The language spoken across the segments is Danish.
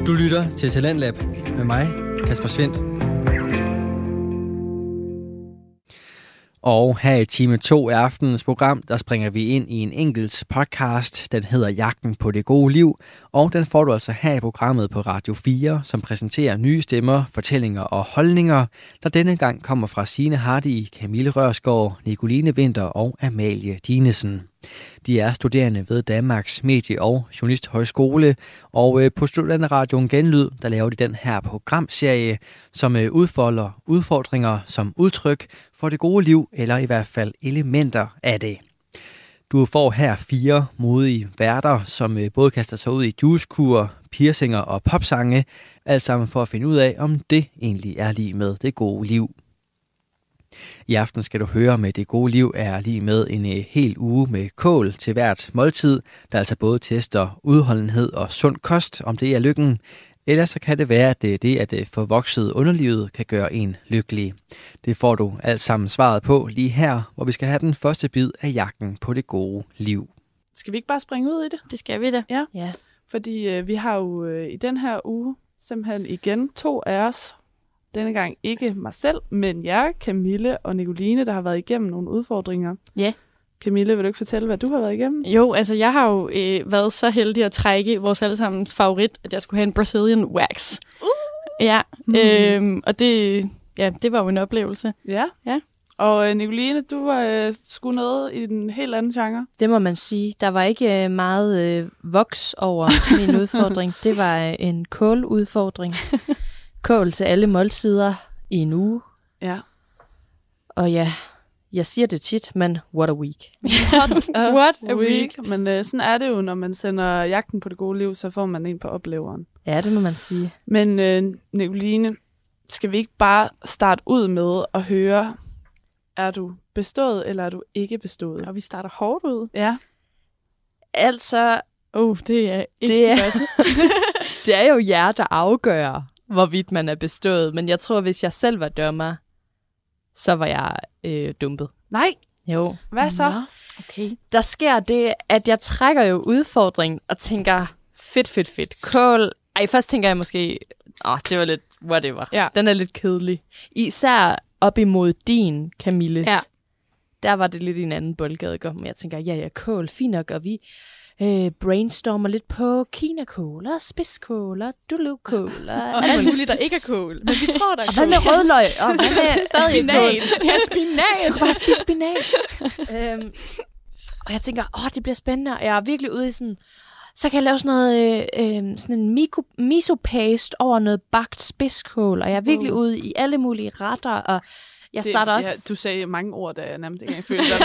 Du lytter til Talentlab med mig, Kasper Svendt. Og her i time 2 af aftenens program, der springer vi ind i en enkelt podcast. Den hedder Jagten på det gode liv, og den får du altså her i programmet på Radio 4, som præsenterer nye stemmer, fortællinger og holdninger, der denne gang kommer fra Signe Hardy, Camille Rørsgaard, Nicoline Winther og Amalie Dinesen. De er studerende ved Danmarks Medie- og Journalisthøjskole, og på Studenterradioen Genlyd, der laver de den her programserie, som udfolder udfordringer som udtryk for det gode liv, eller i hvert fald elementer af det. Du får her 4 modige værter, som både kaster sig ud i juicekur, piercinger og popsange, alt sammen for at finde ud af, om det egentlig er lige med det gode liv. I aften skal du høre med det gode liv er lige med en hel uge med kål til hvert måltid, der altså både tester udholdenhed og sund kost, om det er lykken. Ellers så kan det være, at det at få vokset underlivet kan gøre en lykkelig. Det får du alt sammen svaret på lige her, hvor vi skal have den første bid af jagten på det gode liv. Skal vi ikke bare springe ud i det? Det skal vi da. Ja. Fordi vi har jo i den her uge simpelthen igen 2 af os. Denne gang ikke mig selv, men jer, Camille og Nicoline, der har været igennem nogle udfordringer. Ja. Camille, vil du ikke fortælle, hvad du har været igennem? Jo, altså jeg har jo været så heldig at trække vores allesammens favorit, at jeg skulle have en Brazilian wax. Ja, og det var jo en oplevelse. Ja. Og Nicoline, du skulle noget i en helt anden genre. Det må man sige. Der var ikke meget voks over min udfordring. Det var en kåludfordring. Kål til alle måltider i en uge. Ja. Og ja, jeg siger det tit, men what a week. What a week. Men sådan er det jo, når man sender jagten på det gode liv, så får man en på opleveren. Ja, det må man sige. Men Nicoline, skal vi ikke bare starte ud med at høre, er du bestået, eller er du ikke bestået? Og vi starter hårdt ud. Ja. Altså, det er ikke godt. det er jo jer, der afgør, hvorvidt man er bestået. Men jeg tror, hvis jeg selv var dommer, så var jeg dumpet. Nej. Jo. Hvad så? Nå. Okay. Der sker det, at jeg trækker jo udfordringen og tænker, fedt. Kål. Først tænker jeg måske, det var lidt whatever. Ja. Den er lidt kedelig. Især op imod din, Camilles. Ja. Der var det lidt i en anden boldgade. Men jeg tænker, ja, kål, fint nok, og vi brainstormer lidt på kinakål og spidskål og dulukål og alt muligt, der ikke er kål. Men vi tror, der er og kål. hvad med rødløg? Og hvad med stadig spinat? Ja, spinat. Du kan bare spise spinat. Og jeg tænker, det bliver spændende. Og jeg er virkelig ude i sådan, så kan jeg lave sådan noget, sådan en miso-paste over noget bagt spidskål. Og jeg er virkelig ude i alle mulige retter, og jeg starter også... Ja, du sagde mange ord, der jeg nærmest ikke engang følte dig.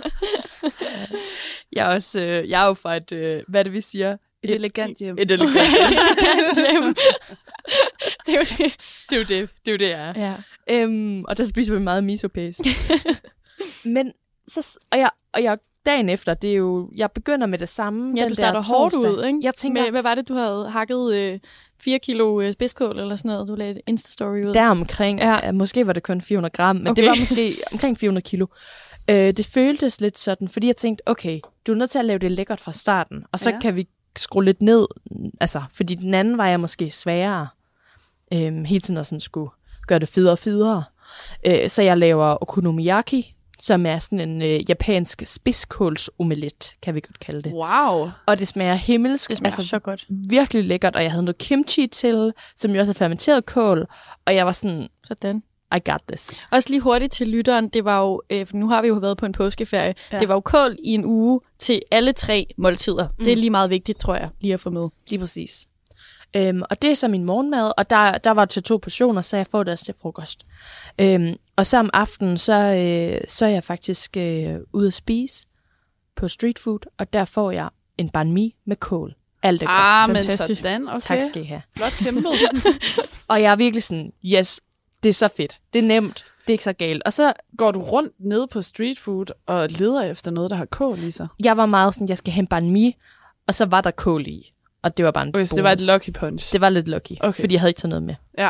Jeg er jo fra et, hvad det vi siger? Et elegant hjem. Et elegant hjem. Det er jo det. Det er jo det, jeg er. Ja. Og der spiser vi meget miso-paste. Men så... Og jeg dagen efter, det er jo... Jeg begynder med det samme. Ja, du starter hårdt ud, ikke? Jeg tænker... Hvad var det, du havde hakket 4 kilo spidskål eller sådan noget? Du lagde et Insta-story ud. Deromkring. Ja. Måske var det kun 400 gram, men det var måske omkring 400 kilo. Det føltes lidt sådan, fordi jeg tænkte, okay, du er nødt til at lave det lækkert fra starten, og så kan vi skrue lidt ned, altså, fordi den anden var jeg måske sværere, hele tiden at sådan skulle gøre det federe. Så jeg laver okonomiyaki, som er sådan en japansk spidskålsomelet, kan vi godt kalde det. Wow. Og det smager himmelsk. Det smager så godt. Virkelig lækkert, og jeg havde noget kimchi til, som jo også er fermenteret kål, og jeg var sådan... Sådan. I got this. Også lige hurtigt til lytteren, det var jo, for nu har vi jo været på en påskeferie, det var jo kål i en uge til alle 3 måltider. Det er lige meget vigtigt, tror jeg, lige at få med. Lige præcis. Og det er så min morgenmad, og der var til 2 portioner, så jeg får det også til frokost. Og så om aftenen, så er jeg faktisk ude at spise på street food, og der får jeg en banh mi med kål. Alt er godt. Fantastisk. Men sådan, okay. Tak skal I have. Flot kæmpet. Og jeg er virkelig sådan, yes, det er så fedt. Det er nemt. Det er ikke så galt. Og så går du rundt nede på street food og leder efter noget, der har kål i sig. Jeg var meget sådan, jeg skal have en banh mi, og så var der kål i. Og det var bare en bonus. Det var et lucky punch. Det var lidt lucky, fordi jeg havde ikke taget noget med. Ja.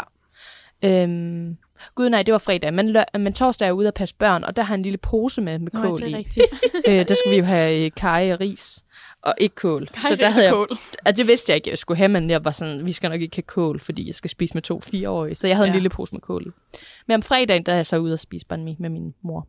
Gud nej, det var fredag, men torsdag er jeg ude at passe børn, og der har en lille pose med kål i. Det er rigtigt. Der skulle vi jo have kaj og ris. og ikke kål. Så der havde jeg, det vidste jeg ikke, jeg skulle have, men jeg var sådan, vi skal nok ikke have kål, fordi jeg skal spise med 2 4-årige. Så jeg havde en lille pose med kål i. Men om fredagen, der er jeg så ude og spise banh mi med min mor.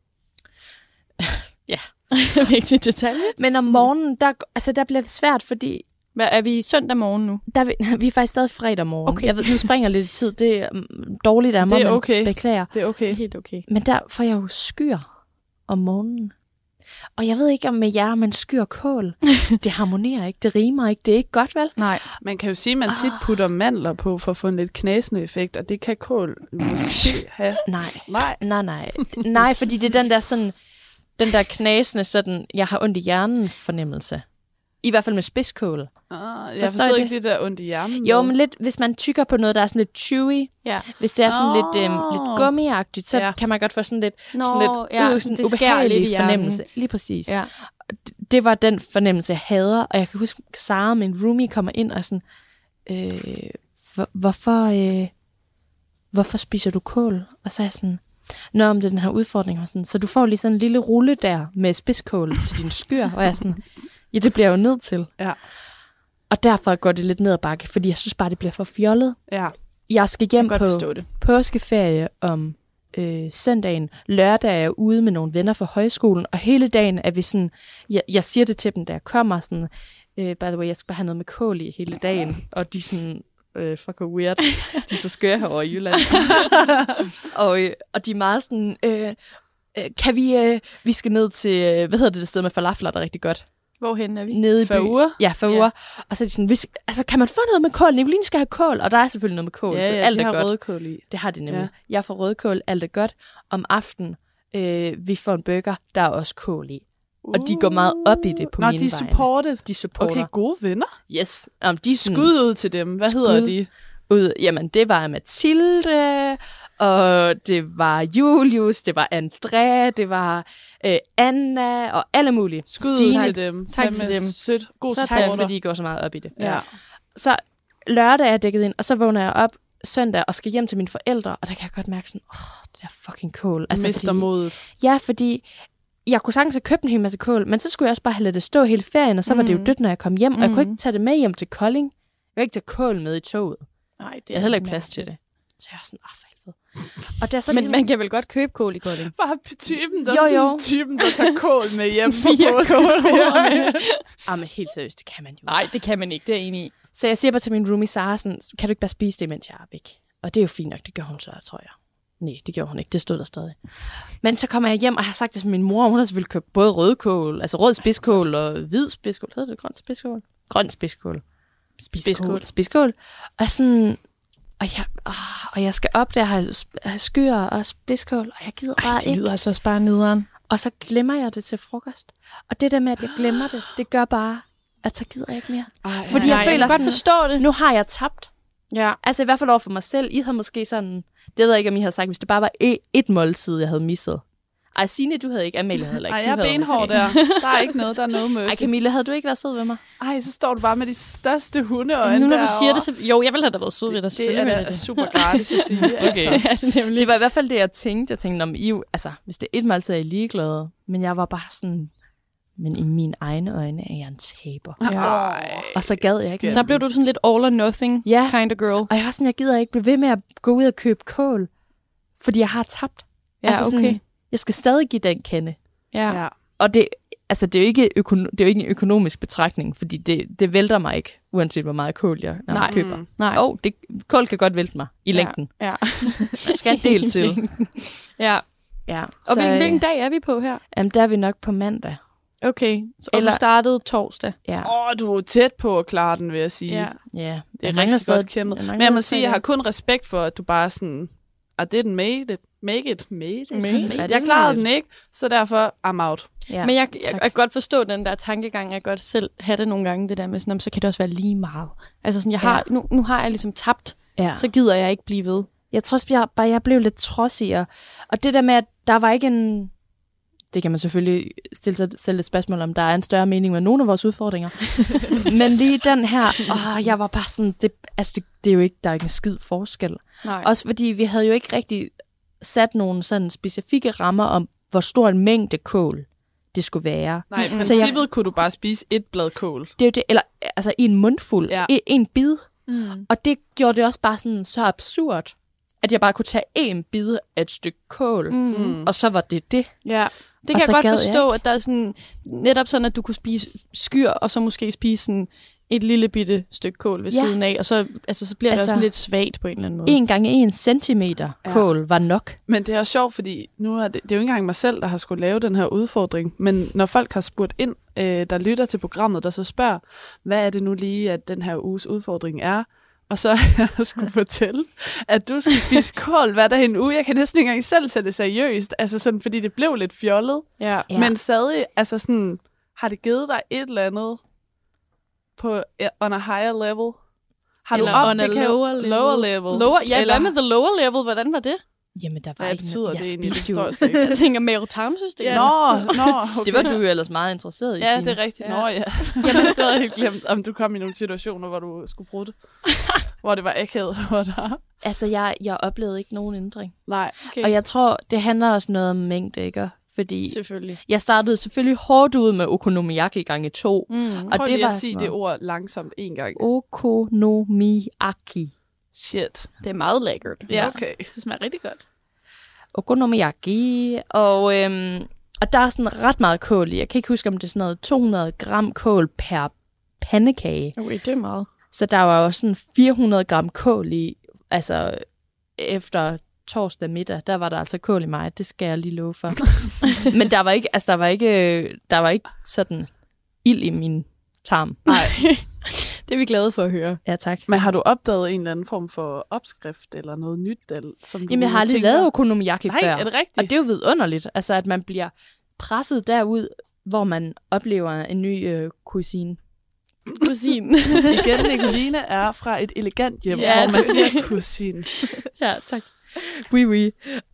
Ja. Vigtig detalje. Men om morgenen, der bliver det svært, fordi... Hvad, er vi søndag morgen nu? Vi er faktisk stadig fredag morgen. Okay. Jeg ved, nu springer lidt i tid. Det er dårligt af mig, det er okay. men beklager. Det er okay. Helt okay. Men der får jeg jo skyer om morgenen. Og jeg ved ikke, om med jer, man skyer kål. Det harmonerer ikke, det rimer ikke, det er ikke godt, vel? Nej. Man kan jo sige, at man tit putter mandler på for at få en lidt knasende effekt, og det kan kål måske have. Nej, fordi det er den der knasende, sådan, jeg har ondt i hjernen fornemmelse. I hvert fald med spidskål. Jeg forstår ikke lidt der ondt i hjernen. Jo, men lidt, hvis man tykker på noget, der er sådan lidt chewy. Ja. Hvis det er sådan lidt gummiagtigt, så kan man godt få sådan lidt, sådan det ubehagelig lidt i fornemmelse. Lige præcis. Ja. Det var den fornemmelse, jeg hader. Og jeg kan huske, Sara, min roomie, kommer ind og sådan, hvorfor spiser du kål? Og så er jeg sådan, om det er den her udfordring. Og sådan, så du får lige sådan en lille rulle der med spidskål til din skyr. Og jeg er sådan, ja, det bliver jeg jo nødt til. Ja. Og derfor går det lidt ned ad bakke, fordi jeg synes bare, det bliver for fjollet. Ja. Jeg skal hjem på påskeferie om søndagen. Lørdag er jeg ude med nogle venner fra højskolen, og hele dagen er vi sådan, jeg siger det til dem, da jeg kommer, sådan, by the way, jeg skal bare have noget med kål i hele dagen, og de er sådan, fucking weird, de er så skøre herovre i Jylland. og de er meget sådan, kan vi skal ned til, hvad hedder det sted med falafler, der er rigtig godt? Hvorhen er vi? Nede i Fagure? Ja, Fagure. Og så er de sådan, kan man få noget med kål? Nicoline skal have kål, og der er selvfølgelig noget med kål, så alt er godt. Ja, de har rødkål i. Det har de nemlig. Ja. Jeg får rødkål, alt er godt. Om aftenen, vi får en burger, der er også kål i. Og de går meget op i det på mine vegne. De supporter. De supporter. Okay, gode venner. Yes. De er skud ud til dem. Hvad hedder de? Jamen, det var Mathilde, og det var Julius, det var Andrea, det var Anna, og alle mulige. Skud ud til dem. Tak til dem. Sødt. God supporter. Tak, fordi I går så meget op i det. Ja. Så lørdag er jeg dækket ind, og så vågner jeg op søndag og skal hjem til mine forældre, og der kan jeg godt mærke sådan, det der fucking kål. Altså, mister modet. Ja, fordi jeg kunne sagtens have købt en hel masse kål, men så skulle jeg også bare have ladet det stå hele ferien, og så var det jo dødt, når jeg kom hjem, og jeg kunne ikke tage det med hjem til Kolding. Jeg kunne ikke tage kål med i toget. Nej, jeg havde heller ikke plads til det. Så jeg var sådan, for helvede. Og det er så men man kan vel godt købe kål i Kolding? Bare typen, der tager kål med hjem på påskeferie. Men helt seriøst, det kan man jo. Nej, det kan man ikke, det er jeg enig i. Så jeg siger bare til min roomie Sara, sådan, kan du ikke bare spise det, mens jeg er væk? Og det er jo fint nok, det gør hun så, tror jeg. Nej, det gjorde hun ikke. Det stod der stadig. Men så kommer jeg hjem, og jeg har sagt det til min mor, hun har selvfølgelig købt både rødkål, altså rød spidskål og hvid spidskål. Hedder det grøn spidskål? Grøn spidskål. Spidskål. Og jeg skal op der og have skyer og spidskål, og jeg gider bare ikke. Det lyder altså også bare nederen. Og så glemmer jeg det til frokost. Og det der med, at jeg glemmer det, det gør bare, at så gider jeg ikke mere. Fordi jeg føler godt forstå det. Nu har jeg tabt. Ja. Altså i hvert fald over for mig selv. I havde måske sådan, det ved jeg ikke, om I havde sagt, hvis det bare var et måltid, jeg havde misset. Ej, Signe, du havde ikke. Amelie havde ikke. Ej, jeg er benhård der. Der er ikke noget, der er noget mercy. Ej, Camilla, havde du ikke været sød ved mig? Ej, så står du bare med de største hundeøjne nu når derovre. du siger det, så... Jo, jeg ville have da været sød ved dig. Det er da super gratis at sige. Okay. Det var i hvert fald det, jeg tænkte. Jeg tænkte, hvis det er et måltid, er jeg ligeglad. Men jeg var bare sådan... Men i mine egne øjne er jeg en taber. Ja. Og så gad jeg ikke. Der blev du sådan lidt all or nothing kind of girl. Og jeg var sådan, jeg gider ikke blive ved med at gå ud og købe kål. Fordi jeg har tabt. Ja, altså sådan, okay. Jeg skal stadig give den kende. Ja. Og det er jo ikke en økonomisk betragtning, fordi det vælter mig ikke, uanset hvor meget kål jeg køber. Nej. Kål kan godt vælte mig i længden. Ja. Jeg skal en del til. Ja. Og hvilken dag er vi på her? Jamen, der er vi nok på mandag. Okay, og du startede torsdag. Ja. Du er tæt på at klare den, vil jeg sige. Ja. Det er rigtig godt kæmpet. Men jeg må sige, jeg har kun respekt for, at du bare sådan, I didn't make it. Jeg klarede den ikke, så derfor I'm out. Ja. Men jeg kan godt forstå den der tankegang, jeg godt selv have det nogle gange, det der med sådan, så kan det også være lige meget. Altså sådan, nu har jeg ligesom tabt, så gider jeg ikke blive ved. Jeg tror også bare, jeg blev lidt trodsig, og det der med, at der var ikke en... Det kan man selvfølgelig stille sig selv et spørgsmål om, der er en større mening med nogle af vores udfordringer. Men lige den her, jeg var bare sådan, det er jo ikke, der er ikke en skid forskel. Nej. Også fordi vi havde jo ikke rigtig sat nogle sådan specifikke rammer om, hvor stor en mængde kål det skulle være. Nej, i princippet kunne du bare spise et blad kål. Det er jo det, eller altså i en mundfuld, en bid. Og det gjorde det også bare sådan så absurd, at jeg bare kunne tage en bid af et stykke kål, og så var det det. Ja, det kan jeg godt forstå, at der er sådan, netop sådan, at du kunne spise skyr, og så måske spise sådan et lille bitte stykke kål ved siden af, og så, så bliver det også lidt svagt på en eller anden måde. 1 gange 1 centimeter kål var nok. Men det er også sjovt, fordi nu er det er jo ikke engang mig selv, der har skulle lave den her udfordring, men når folk har spurgt ind, der lytter til programmet, der så spørger, hvad er det nu lige, at den her uges udfordring er, og så jeg skulle fortælle, at du skal spise kål hver dag i en uge. Jeg kan næsten ikke engang selv sætte det seriøst, altså sådan, fordi det blev lidt fjollet. Ja. Men stadig, altså sådan, har det givet dig et eller andet på on a higher level? Har eller du on a lower level? Ja, eller hvad med the lower level? Hvordan var det? Jamen, der var hvad betyder det egentlig? Det forstår jeg ikke. Jeg tænker mave-tarmsystem. Nå, okay. Det var du jo ellers meget interesseret i. Ja, det er rigtigt. Nå, ja. Jamen, det havde jeg helt glemt, om du kom i nogle situationer, hvor du skulle bruge det. Hvor det var akavet for dig. Altså, jeg oplevede ikke nogen ændring. Nej. Okay. Og jeg tror, det handler også noget om mængde, ikke? Fordi selvfølgelig. Jeg startede selvfølgelig hårdt ud med okonomiyaki gange 2. Og prøv lige at sige det ord langsomt en gang. Okonomiyaki. Shit. Det er meget lækkert. Ja, okay. Det smager rigtig godt. Okonomiyaki. Og der er sådan ret meget kål i. Jeg kan ikke huske, om det er sådan noget 200 gram kål per pandekage. Okay, det er meget. Så der var jo sådan 400 gram kål i, altså efter torsdag middag, der var der altså kål i mig. Det skal jeg lige love for. Men der var ikke sådan ild i min tarm. Nej. Det er vi glade for at høre. Ja, tak. Men har du opdaget en eller anden form for opskrift eller noget nyt? Som du Jamen, jeg har aldrig lavet okonomiyaki før. Nej, er det rigtigt? Og det er jo vidunderligt. Altså, at man bliver presset derud, hvor man oplever en ny cuisine. Igen, Nicoline er fra et elegant hjem, hvor man siger cuisine. Ja, tak. Oui.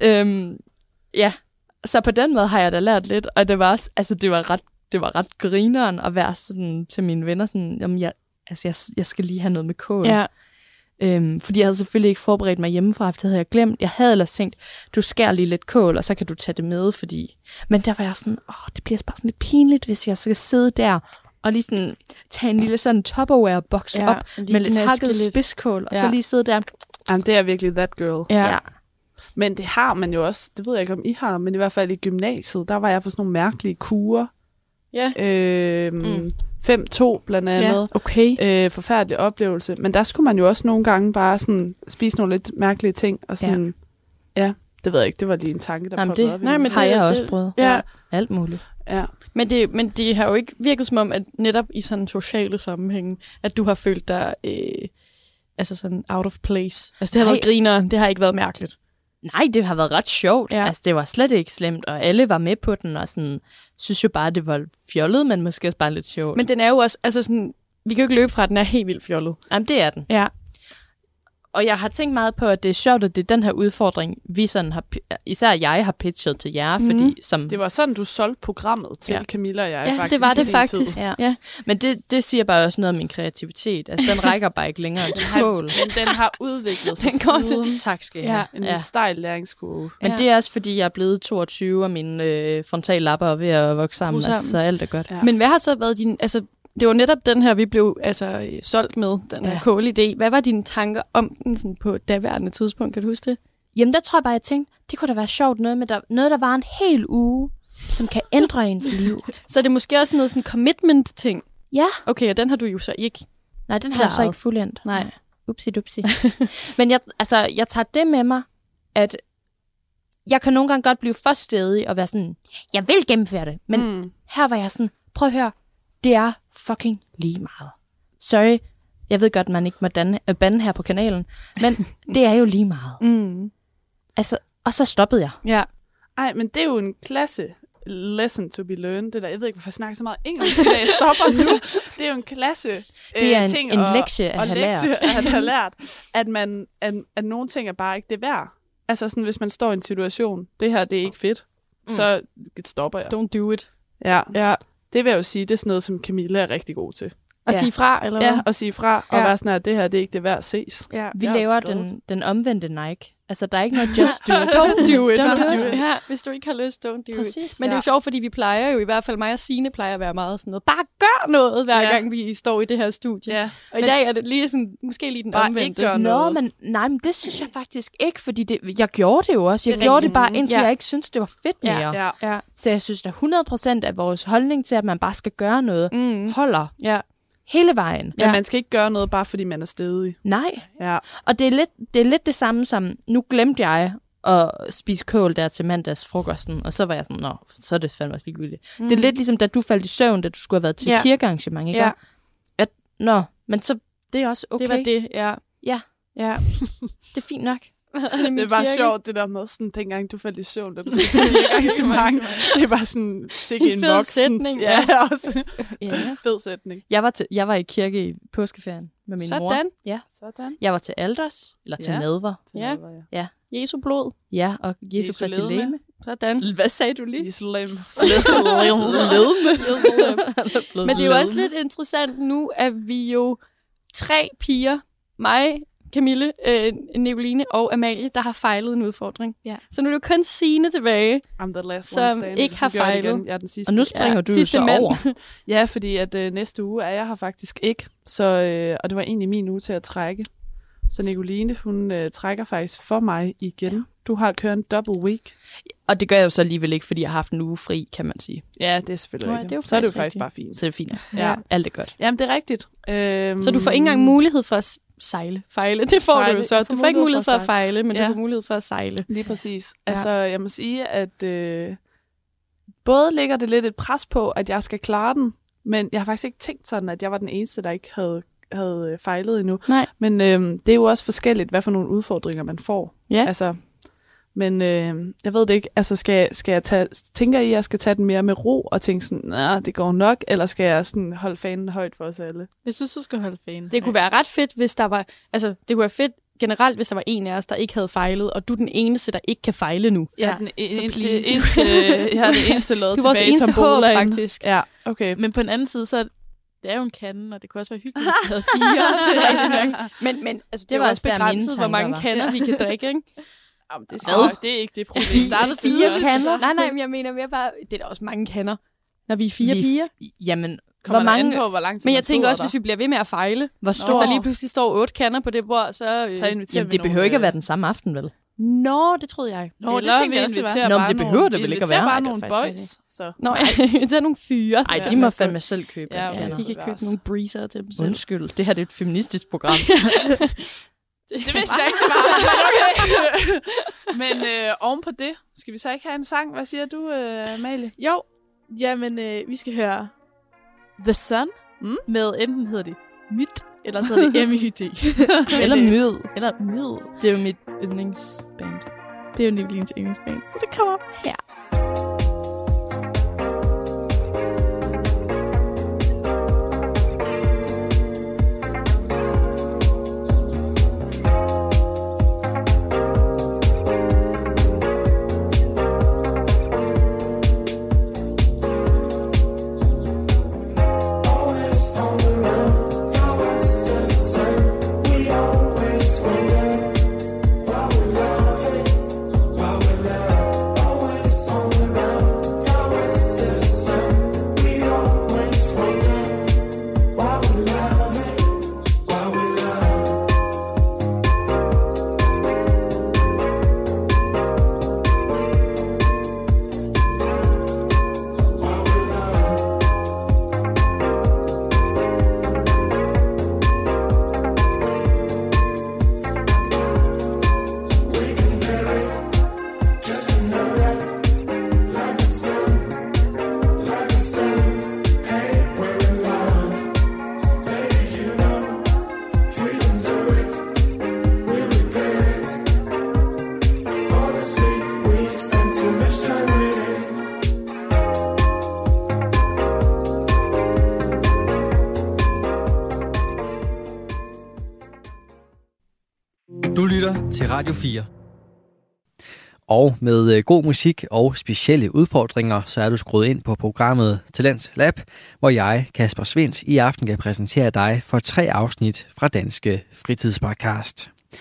Ja, så på den måde har jeg da lært lidt, og det var også, altså det var ret grineren at være sådan til mine venner, sådan, jamen jeg skal lige have noget med kål. Ja. Fordi jeg havde selvfølgelig ikke forberedt mig hjemmefra, for det havde jeg glemt. Jeg havde ellers tænkt, du skærer lige lidt kål, og så kan du tage det med, fordi... Men der var jeg sådan, det bliver bare sådan lidt pinligt, hvis jeg skal sidde der og lige sådan tage en lille sådan Tupperware-boks op med lidt hakket spidskål, og så lige sidde der. Jamen, det er virkelig that girl. Ja. Men det har man jo også, det ved jeg ikke, om I har, men i hvert fald i gymnasiet, der var jeg på sådan nogle mærkelige kurer. Ja. 5-2 blandt andet. Ja, okay. Forfærdelig oplevelse. Men der skulle man jo også nogle gange bare sådan spise nogle lidt mærkelige ting. Og sådan, ja det ved jeg ikke, det var lige en tanke, der poppede op. Nej, men har jeg også prøvet. Ja. Alt muligt. Ja. Men det har jo ikke virket som om, at netop i sådan sociale sammenhænge, at du har følt dig altså sådan out of place. Altså det har været griner, det har ikke været mærkeligt. Nej, det har været ret sjovt. Ja. Altså, det var slet ikke slemt, og alle var med på den, og sådan, synes jo bare, det var fjollet, men måske også bare lidt sjovt. Men den er jo også, altså sådan, vi kan jo ikke løbe fra, at den er helt vildt fjollet. Jamen, det er den. Ja. Og jeg har tænkt meget på, at det er sjovt, at det er den her udfordring, vi sådan har, især jeg har pitchet til jer, fordi som... Det var sådan, du solgte programmet til Camilla og jeg faktisk. Ja, det var det faktisk. Ja. Men det siger bare også noget om min kreativitet. Altså, den rækker bare ikke længere til kål. Men den har udviklet sig siden. Tak skal jeg have. En stejl læringskurve. Men det er også, fordi jeg er blevet 22, og mine frontallapper er ved at vokse sammen. Altså, så alt er godt. Ja. Men hvad har så været din... Altså, det var netop den her, vi blev solgt med, den her kålidé. Hvad var dine tanker om den sådan på daværende tidspunkt? Kan du huske det? Jamen, der tror jeg bare, jeg tænkte, det kunne da være sjovt noget, der var en hel uge, som kan ændre ens liv. Så det er måske også noget sådan commitment-ting? Ja. Okay, og den har du jo så ikke. Nej, den har jeg så ikke fuldendt. Nej. Upsi-dupsi. Men jeg tager det med mig, at jeg kan nogle gange godt blive for stædig og være sådan, jeg vil gennemføre det. Men her var jeg sådan, prøv at høre, det er fucking lige meget. Sorry, jeg ved godt, man ikke må bande her på kanalen, men det er jo lige meget. Altså, og så stoppede jeg. Ja. Ej, men det er jo en klasse lesson to be learned. Det der, jeg ved ikke, hvorfor jeg snakker så meget engelsk i dag. Jeg stopper nu. Det er jo en klasse det er ting en lektie at have lært. At nogle ting er bare ikke det værd. Altså sådan, hvis man står i en situation, det her, det er ikke fedt, så stopper jeg. Don't do it. Ja. Det vil jeg jo sige, det er sådan noget, som Camilla er rigtig god til. At sige fra, eller hvad? Ja, at sige fra, og være sådan, at det her, det er ikke det værd at ses. Ja. Vi laver den omvendte Nike. Altså, der er ikke noget just do it. Don't do it. Don't do it. Ja, hvis du ikke har lyst, don't do Præcis. it. Men det er jo sjovt, fordi vi plejer jo, i hvert fald mig og Signe plejer at være meget sådan noget. Bare gør noget, hver gang vi står i det her studie. Ja. Og i dag er det lige sådan, måske lige den omvendte. Men det synes jeg faktisk ikke, fordi jeg gjorde det jo også. Jeg gjorde det bare, indtil jeg ikke synes det var fedt mere. Ja. Så jeg synes, at 100% af vores holdning til, at man bare skal gøre noget, holder. Ja. Hele vejen. Men man skal ikke gøre noget, bare fordi man er stedig. Nej. Ja. Og det er lidt det samme som, nu glemte jeg at spise kål der til mandagsfrokosten, og så var jeg sådan, så er det fandme også ligegyldigt. Det er lidt ligesom, da du faldt i søvn, da du skulle have været til kirkearrangement, ikke? Ja. Men så, det er også okay. Det var det, ja. Det er fint nok. Det er bare sjovt, det der med sådan, dengang du faldt i søvn, da du skulle til arrangement. Det er bare sådan, sikke en voksen. Sætning. Ja, også. Fed sætning. Jeg var i kirke i påskeferien med min mor. Ja. Sådan. Jeg var til alders, eller til nadver. Ja. Jesu blod. Ja, og Jesu Kristi legeme. Sådan. Hvad sagde du lige? Jesu legeme. Men det er jo også lidt interessant nu, at vi jo 3 piger, mig, Camille, Nicoline og Amalie, der har fejlet en udfordring. Ja. Så nu er det jo kun Signe tilbage, som ikke har fejlet. Jeg er den sidste. Og nu springer du jo så over. Ja, fordi at næste uge er jeg her faktisk ikke. Så, og det var egentlig min uge til at trække. Så Nicoline, hun trækker faktisk for mig igen. Ja. Du har kørt en double week. Og det gør jeg jo så alligevel ikke, fordi jeg har haft en uge fri, kan man sige. Ja, det er selvfølgelig rigtigt. Så er det jo faktisk bare fint. Så er det fint. Ja. Alt er godt. Jamen, det er rigtigt. Så du får ikke engang mulighed for at fejle. Det får du jo så. Du får ikke mulighed for at fejle, men du får mulighed for at sejle. Lige præcis. Ja. Altså, jeg må sige, at både ligger det lidt et pres på, at jeg skal klare den, men jeg har faktisk ikke tænkt sådan, at jeg var den eneste, der ikke havde fejlet endnu. Nej. Men det er jo også forskelligt, hvad for nogle udfordringer man får. Ja. Altså, men jeg ved det ikke. Altså, tænker I, at jeg skal tage den mere med ro og tænke sådan, nej, det går nok, eller skal jeg sådan holde fanen højt for os alle? Jeg synes, du skal holde fanen. Det kunne være ret fedt, hvis der var, altså, det kunne være fedt generelt, hvis der var en af os, der ikke havde fejlet, og du er den eneste, der ikke kan fejle nu. Ja, jeg har det eneste lod tilbage. Du er vores eneste håb, faktisk. Ja, okay. Men på den anden side, så det er jo en kande, og det kunne også være hyggeligt, hvis vi havde 4. Men altså, det var også begrænset, hvor mange kander vi kan drikke, ikke? Jamen, det er ikke det problem. Vi startede 4 kander? Nej, men jeg mener mere bare, det er da også mange kander, når vi er 4 piger. Jamen, hvor mange på, hvor lang tid men jeg tænker også, hvis vi bliver ved med at fejle, hvis der lige pludselig står 8 kander på det bord, så inviterer vi det behøver ikke at være den samme aften, vel? Nå, det troede jeg. Nå, det tænkte jeg også, det var. Det behøver det vel ikke at være. Bare nogle boys. Så. Nå, det er nogle fyre. Nej, de må fandme selv købe. Ja, de kan købe nogle breezer til dem selv. Undskyld, det her er et feministisk program. Det vidste jeg ikke, det var. Men oven på det, skal vi så ikke have en sang? Hvad siger du, Amalie? Jo, jamen vi skal høre The Sun med, enten hedder det Mit, eller så hedder det M-Y-D. Eller Myd. Eller Myd. Det er jo mit yndlingsband. Det er jo Nicolines yndlingsband, så det kommer her. Du lytter til Radio 4. Og med god musik og specielle udfordringer, så er du skruet ind på programmet Talents Lab, hvor jeg, Kasper Svindt, i aften kan præsentere dig for 3 afsnit fra Danske Fritidspodcast.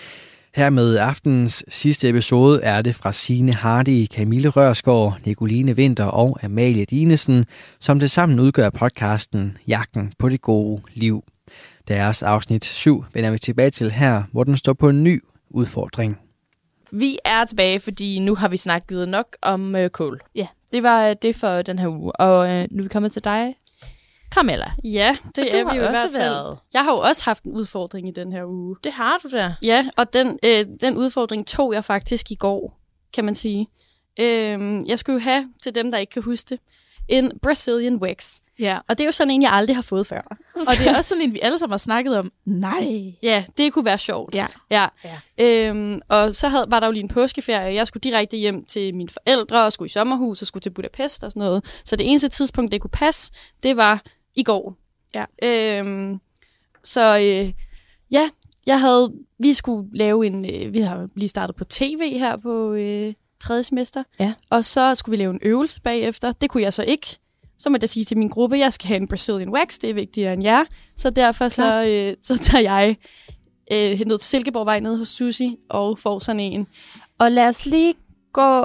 Her med aftenens sidste episode er det fra Signe Hardy, Camille Rørsgaard, Nicoline Winther og Amalie Dinesen, som det sammen udgør podcasten Jagten på det gode liv. Deres afsnit 7 vender vi tilbage til her, hvor den står på en ny udfordring. Vi er tilbage, fordi nu har vi snakket nok om kål. Ja. Det var det for den her uge, og nu er vi kommet til dig, Carmella. Ja, det er vi jo i hvert fald. Været. Jeg har jo også haft en udfordring i den her uge. Det har du der. Ja, og den udfordring tog jeg faktisk i går, kan man sige. Jeg skulle jo have, til dem, der ikke kan huske det, en Brazilian wax. Ja. Og det er jo sådan en, jeg aldrig har fået før. Og det er også sådan en, vi alle sammen har snakket om. Nej. Ja, det kunne være sjovt. Ja. Og så var der jo lige en påskeferie. Jeg skulle direkte hjem til mine forældre, og skulle i sommerhus, og skulle til Budapest og sådan noget. Så det eneste tidspunkt, det kunne passe, det var i går. Ja. Vi skulle lave vi har lige startet på tv her på 3. semester. Ja. Og så skulle vi lave en øvelse bagefter. Det kunne jeg så ikke. Så må jeg sige til min gruppe, jeg skal have en Brazilian wax, det er vigtigere end jer. Så derfor så tager jeg ned til Silkeborgvej nede hos Susie og får sådan en. Og lad os lige gå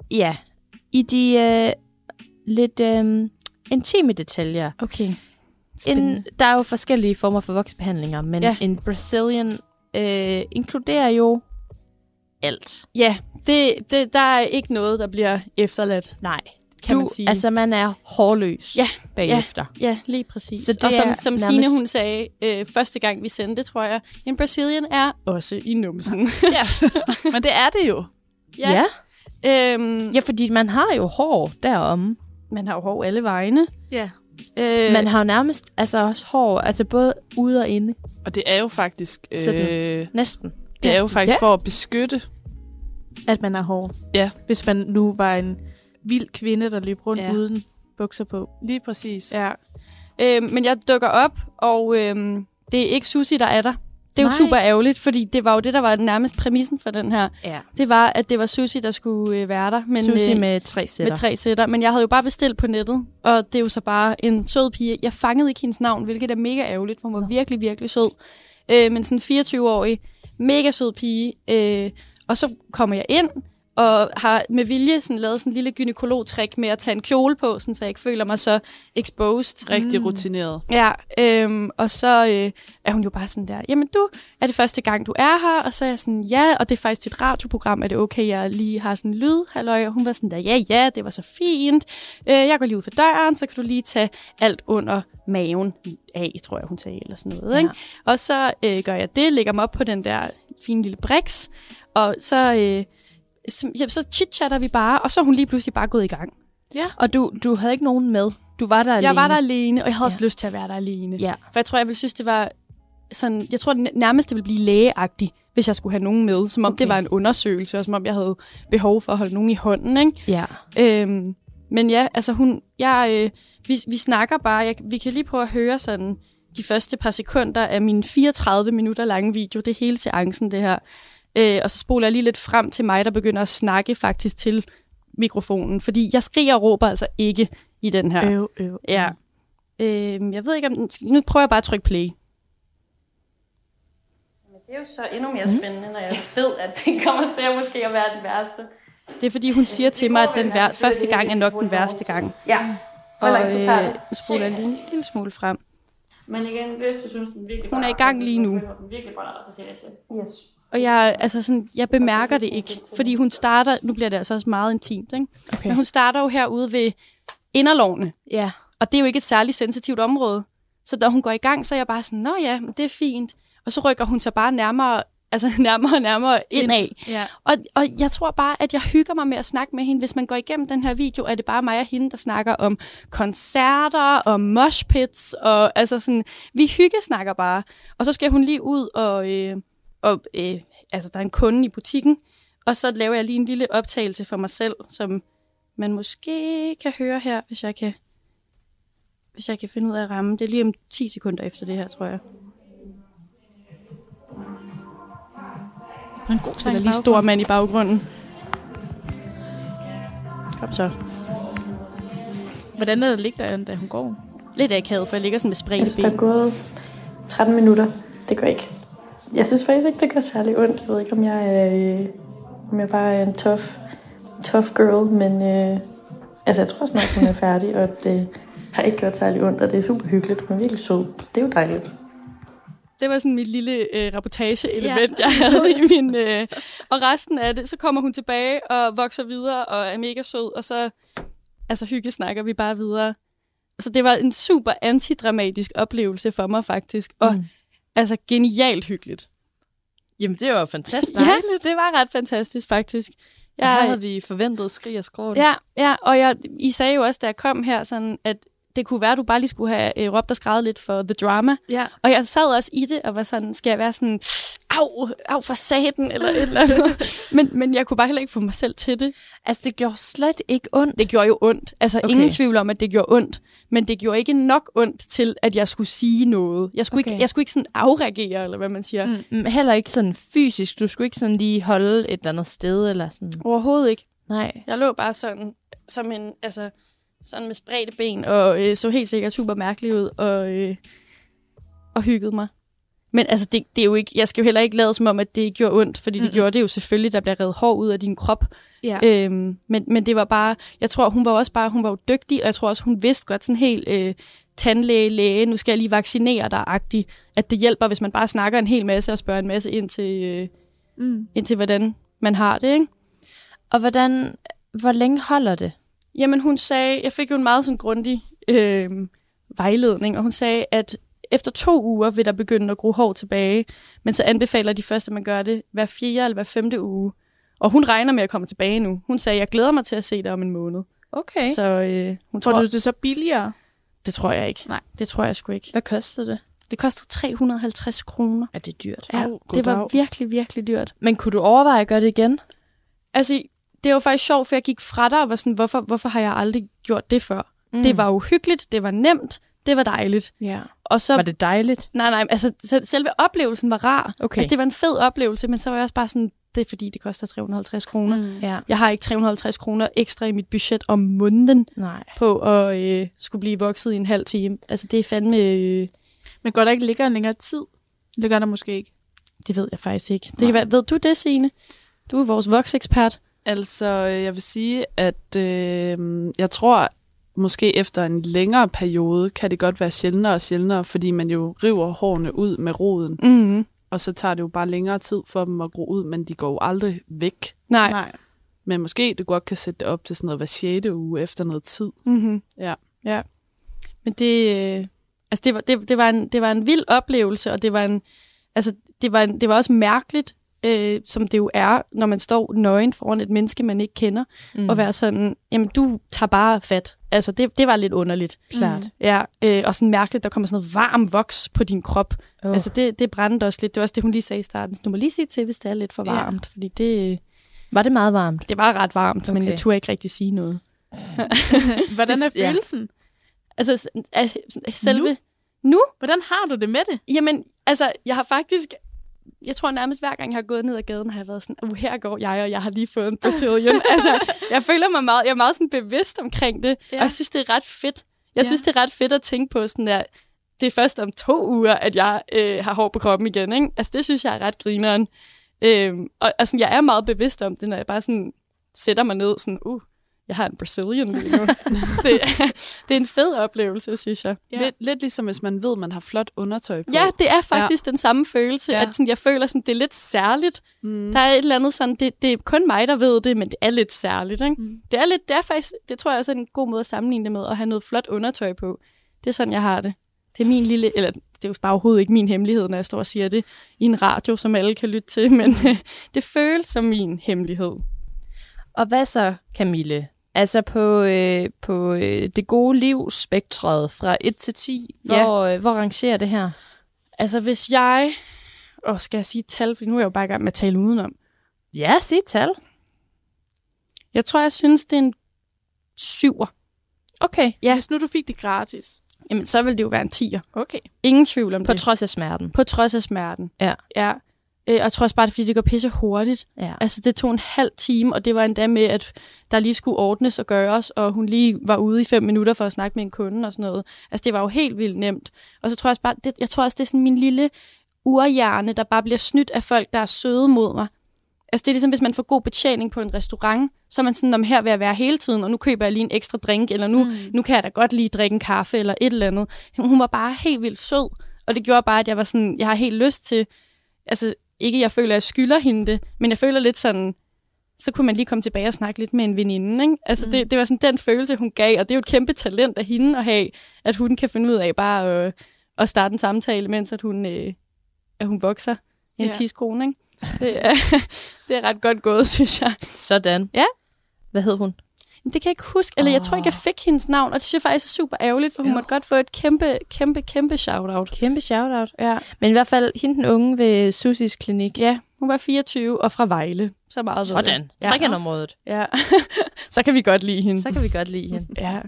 i de lidt intime detaljer. Okay. Der er jo forskellige former for voksbehandlinger, men en Brazilian inkluderer jo alt. Ja, der er ikke noget, der bliver efterladt. Nej. Kan man sige. Altså, man er hårløs bagefter. Ja, lige præcis. Så det og som nærmest... Signe, hun sagde, første gang vi sendte, tror jeg, en Brazilian er også i numsen. Ja, men det er det jo. Ja. Ja, fordi man har jo hår derom. Man har jo hår alle vegne. Ja. Man har jo nærmest også hår, altså både ude og inde. Og det er jo faktisk... næsten. Det er jo faktisk for at beskytte, at man har hår. Ja. Hvis man nu var en vild kvinde, der løb rundt uden bukser på. Lige præcis. Ja. Men jeg dukker op, og det er ikke Susie, der er der. Det er jo super ærgerligt, fordi det var jo det, der var nærmest præmissen for den her. Ja. Det var, at det var Susie, der skulle være der. Men, Susie med 3 sætter. Med 3 sætter. Men jeg havde jo bare bestilt på nettet, og det er jo så bare en sød pige. Jeg fangede ikke hendes navn, hvilket er mega ærgerligt, for hun var virkelig, virkelig sød. Men sådan 24-årig, mega sød pige. Og så kommer jeg ind, og har med vilje sådan lavet sådan en lille gynekologtrik med at tage en kjole på, sådan, så jeg ikke føler mig så exposed. Rigtig rutineret. Ja, og så er hun jo bare sådan der, jamen du, er det første gang, du er her? Og så er jeg sådan, ja, og det er faktisk dit radioprogram, er det okay, jeg lige har sådan en lyd, halløj? Og hun var sådan der, ja, det var så fint. Jeg går lige ud for døren, så kan du lige tage alt under maven af, tror jeg, hun sagde, eller sådan noget. Ikke? Og så gør jeg det, lægger mig op på den der fine lille briks, og så... så chit-chatter vi bare, og så er hun lige pludselig bare gået i gang. Ja. Og du havde ikke nogen med? Du var der alene? Jeg var der alene, og jeg havde også lyst til at være der alene. Ja. For jeg tror, jeg ville synes, det var sådan... Jeg tror nærmest, det ville blive lægeagtigt, hvis jeg skulle have nogen med. Som om det var en undersøgelse, og som om jeg havde behov for at holde nogen i hånden, ikke? Ja. Men ja, altså vi snakker bare. Vi kan lige prøve at høre sådan de første par sekunder af min 34 minutter lange video. Det er hele seancen, det her. Og så spoler jeg lige lidt frem til mig, der begynder at snakke faktisk til mikrofonen. Fordi jeg skriger og råber altså ikke i den her. Ja. Jeg ved ikke, om... Nu prøver jeg bare at trykke play. Men det er jo så endnu mere spændende, når jeg ved, at det kommer til at måske at være den værste. Det er fordi, hun siger til mig, at den første gang er nok den værste gang. Ja. Og nu spoler jeg lige en lille smule frem. Men igen, hvis du synes, den virkelig hun er i gang lige nu. så siger jeg til. Yes. Og jeg bemærker det ikke, fordi hun starter, nu bliver det altså også meget intimt, ikke? Okay. Men hun starter jo herude ved inderlovene. Ja. Og det er jo ikke et særligt sensitivt område. Så da hun går i gang, så er jeg bare sådan, nå ja, det er fint. Og så rykker hun sig bare nærmere og nærmere indad. Ja. Og jeg tror bare, at jeg hygger mig med at snakke med hende. Hvis man går igennem den her video, er det bare mig og hende, der snakker om koncerter og moshpits. Og altså sådan, vi hyggesnakker bare. Og så skal hun lige ud og der er en kunde i butikken. Og så laver jeg lige en lille optagelse for mig selv, som man måske kan høre her, hvis jeg kan finde ud af at ramme. Det er lige om 10 sekunder efter det her, tror jeg. En god så der er lige stor mand i baggrunden. Kom så. Hvordan er det ligge der, da hun går? Lidt akavet, for jeg ligger sådan med spredte ben. Der er gået 13 minutter. Det går ikke. Jeg synes faktisk ikke, det gør særlig ondt. Jeg ved ikke, om jeg bare er en tough girl, men jeg tror snart, hun er færdig, og det har ikke gjort særlig ondt, og det er super hyggeligt. Hun er virkelig sød, så det er jo dejligt. Det var sådan mit lille reportage-element, jeg havde i min... Og resten af det, så kommer hun tilbage og vokser videre og er mega sød, og så hyggesnakker vi bare videre. Så det var en super antidramatisk oplevelse for mig faktisk, og altså genialt hyggeligt. Jamen, det var jo fantastisk. Ja, det var ret fantastisk faktisk. Her havde vi forventet skrig og skrål. Ja, og I sagde jo også, da jeg kom her, sådan, at det kunne være, at du bare lige skulle have råbt og skrevet lidt for the drama. Ja. Og jeg sad også i det og var sådan, skal jeg være sådan, au for satan, eller et eller andet. men jeg kunne bare heller ikke få mig selv til det. Altså, det gjorde slet ikke ondt. Det gjorde jo ondt. Altså, ingen tvivl om, at det gjorde ondt. Men det gjorde ikke nok ondt til, at jeg skulle sige noget. Jeg skulle ikke sådan afreagere, eller hvad man siger. Heller ikke sådan fysisk. Du skulle ikke sådan lige holde et eller andet sted, eller sådan. Overhovedet ikke. Nej. Jeg lå bare sådan, som en, altså, sådan med spredte ben, og så helt sikkert super mærkelig ud, og hyggede mig. Men altså, det er jo ikke, jeg skal jo heller ikke lade som om, at det gjorde ondt, fordi det gjorde det jo selvfølgelig, der bliver revet hår ud af din krop. Ja. Men det var bare, jeg tror, hun var jo dygtig, og jeg tror også, hun vidste godt sådan helt tandlæge, nu skal jeg lige vaccinere dig-agtig, at det hjælper, hvis man bare snakker en hel masse og spørger en masse ind til hvordan man har det, ikke? Og hvor længe holder det? Jamen, hun sagde, jeg fik jo en meget sådan grundig vejledning, og hun sagde, at efter 2 uger vil der begynde at gro hår tilbage, men så anbefaler de først, at man gør det hver 4. eller hver 5. uge. Og hun regner med at komme tilbage nu. Hun sagde, jeg glæder mig til at se det om en måned. Okay. Så hun Tror du, det er så billigere? Det tror jeg ikke. Nej. Det tror jeg sgu ikke. Hvad koster det? Det koster 350 kroner. Er det dyrt? Ja, det var virkelig, virkelig dyrt. Men kunne du overveje at gøre det igen? Altså, det var faktisk sjovt, for jeg gik fra dig og var sådan, hvorfor har jeg aldrig gjort det før? Det var uhyggeligt, det var nemt, det var dejligt. Ja. Og så, var det dejligt? Nej, altså selve oplevelsen var rar. Okay. Altså, det var en fed oplevelse, men så var jeg også bare sådan, det er fordi, det koster 350 kroner. Ja. Jeg har ikke 350 kroner ekstra i mit budget om måneden på at skulle blive vokset i en halv time. Altså, det er fandme... Men går der ikke ligger en længere tid? Det gør der måske ikke. Det ved jeg faktisk ikke. Det kan være, ved du det, Signe? Du er vores voksekspert. Altså, jeg vil sige, at jeg tror, måske efter en længere periode, kan det godt være sjældnere og sjældnere, fordi man jo river hårene ud med roden. Mm-hmm. Og så tager det jo bare længere tid for dem at gro ud, men de går jo aldrig væk. Nej. Men måske du godt kan sætte det op til sådan noget hver 6. uge efter noget tid. Mm-hmm. Ja. Men det var en vild oplevelse, og det var også mærkeligt, som det jo er, når man står nøgen foran et menneske, man ikke kender, og være sådan, jamen du tager bare fat. Altså det var lidt underligt. Klart. Ja, og sådan mærkeligt, der kommer sådan noget varm voks på din krop. Altså det brændte også lidt. Det var også det, hun lige sagde i starten. Så du må lige sige til, hvis det er lidt for varmt, fordi det... Var det meget varmt? Det var ret varmt, men jeg turde ikke rigtig sige noget. Hvordan er følelsen? Altså selve... Nu? Hvordan har du det med det? Jamen, altså, jeg har faktisk... Jeg tror nærmest hver gang, jeg har gået ned ad gaden, har jeg været sådan, her går jeg, og jeg har lige fået en Brazilian. Altså, jeg føler mig meget, jeg er meget sådan bevidst omkring det, og jeg synes, det er ret fedt. Jeg synes, det er ret fedt at tænke på sådan der, det er først om 2 uger, at jeg har hår på kroppen igen, ikke? Altså, det synes jeg er ret grineren. Og altså, jeg er meget bevidst om det, når jeg bare sådan sætter mig ned, sådan, jeg har en Brazilian lige nu. det er en fed oplevelse, synes jeg. Ja. Lidt ligesom, hvis man ved, man har flot undertøj på. Ja, det er faktisk den samme følelse, at sådan, jeg føler, sådan, det er lidt særligt. Der er et eller andet sådan, det er kun mig, der ved det, men det er lidt særligt. Ikke? Det er faktisk, det tror jeg også er en god måde at sammenligne det med, at have noget flot undertøj på. Det er sådan, jeg har det. Det er min lille, eller det er jo bare overhovedet ikke min hemmelighed, når jeg står og siger det i en radio, som alle kan lytte til, men det føles som min hemmelighed. Og hvad så, Camille? Altså på det gode liv-spektret fra 1 til 10, hvor rangerer det her? Altså hvis jeg... skal jeg sige et tal? For nu er jeg jo bare i gang med at tale udenom. Ja, sig et tal. Jeg tror, jeg synes, det er en 7'er. Okay. Ja. Hvis nu du fik det gratis. Jamen, så vil det jo være en 10'er. Okay. Ingen tvivl om det. På trods af smerten. På trods af smerten. Ja. Og jeg tror også bare, det er, fordi det går pisse hurtigt. Ja. Altså, det tog en halv time, og det var endda med, at der lige skulle ordnes og gøres, og hun lige var ude i 5 minutter for at snakke med en kunde og sådan noget. Altså, det var jo helt vildt nemt. Og så tror jeg også bare, jeg tror også, det er sådan min lille urhjerne, der bare bliver snydt af folk, der er søde mod mig. Altså det er ligesom, hvis man får god betjening på en restaurant, så er man sådan, her vil jeg være hele tiden, og nu køber jeg lige en ekstra drink, eller nu kan jeg da godt lige drikke en kaffe, eller et eller andet. Hun var bare helt vildt sød, og det gjorde bare, at jeg var sådan, jeg har helt lyst til, altså ikke jeg føler, at jeg skylder hende det, men jeg føler lidt sådan, så kunne man lige komme tilbage og snakke lidt med en veninde, ikke? Altså det var sådan den følelse, hun gav, og det er jo et kæmpe talent af hende at have, at hun kan finde ud af bare at starte en samtale, mens at hun vokser en tidskrone, ikke? Det er ret godt gået, synes jeg. Sådan. Ja. Hvad hed hun? Det kan jeg ikke huske, eller jeg tror ikke, jeg fik hendes navn, og det synes jeg faktisk er super ærgerligt, for hun måtte godt få et kæmpe shout-out. Kæmpe shout-out. Ja. Men i hvert fald, hende den unge ved Susis klinik. Ja, hun var 24 og fra Vejle. Så meget sådan. Trækkendområdet. Ja. Så kan vi godt lide hende. Ja.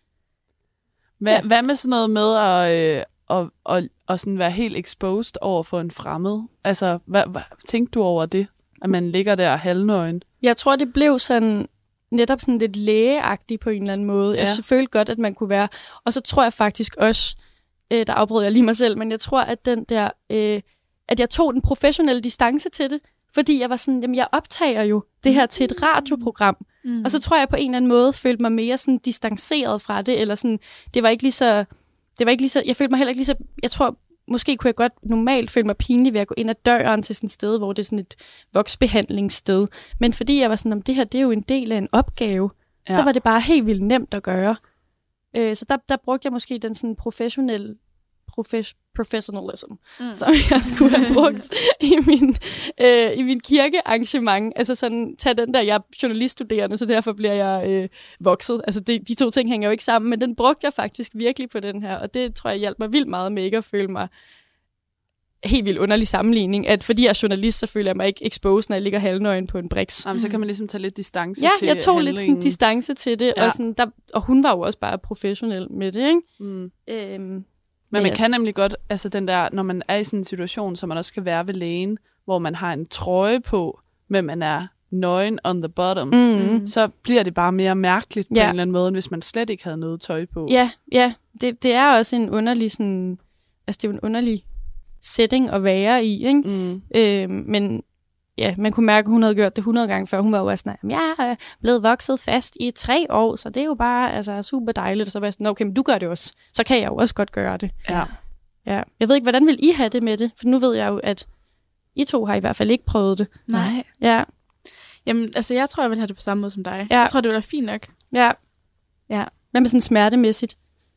Hvad med sådan noget med at sådan være helt exposed over for en fremmed? Altså, hvad tænkte du over det, at man ligger der halvnøgen? Jeg tror, det blev sådan netop sådan lidt lægeagtigt på en eller anden måde. Jeg følte godt, at man kunne være. Og så tror jeg faktisk også, der afbrød jeg lige mig selv, men jeg tror, at den der, at jeg tog den professionelle distance til det, fordi jeg var sådan, jamen jeg optager jo det her til et radioprogram. Og så tror jeg på en eller anden måde følte mig mere sådan distanceret fra det, eller sådan, det var ikke lige så, jeg følte mig heller ikke lige så, jeg tror, måske kunne jeg godt normalt føle mig pinlig ved at gå ind ad døren til sådan et sted, hvor det er sådan et voksbehandlingssted. Men fordi jeg var sådan, det her, det er jo en del af en opgave, så var det bare helt vildt nemt at gøre. Så der brugte jeg måske den sådan professionalism, som jeg skulle have brugt i min kirkearrangement. Altså sådan, tag den der, jeg er journaliststuderende, så derfor bliver jeg vokset. Altså de to ting hænger jo ikke sammen, men den brugte jeg faktisk virkelig på den her, og det tror jeg hjalp mig vildt meget med ikke at føle mig helt vildt underlig sammenligning, at fordi jeg er journalist, så føler jeg mig ikke exposed, når jeg ligger halvnøgen på en briks. Jamen, så kan man ligesom tage lidt distance til jeg tog handlingen. lidt sådan distance til det, og hun var jo også bare professionel med det, ikke? Men man kan nemlig godt, altså den der, når man er i sådan en situation, så man også skal være ved lægen, hvor man har en trøje på, men man er nøgen on the bottom, så bliver det bare mere mærkeligt på en eller anden måde, end hvis man slet ikke havde noget tøj på. Ja. Det er også en underlig sådan, altså det er jo en underlig setting at være i, ikke? Men ja, man kunne mærke, at hun havde gjort det 100 gange før. Hun var jo også sådan, jeg er blevet vokset fast i 3 år, så det er jo bare altså, super dejligt. Og så var jeg sådan, okay, men du gør det også. Så kan jeg jo også godt gøre det. Ja. Jeg ved ikke, hvordan vil I have det med det? For nu ved jeg jo, at I to har i hvert fald ikke prøvet det. Nej. Ja. Jamen, altså jeg tror, jeg vil have det på samme måde som dig. Ja. Jeg tror, det ville være fint nok. Ja. Hvad med sådan smertemæssigt?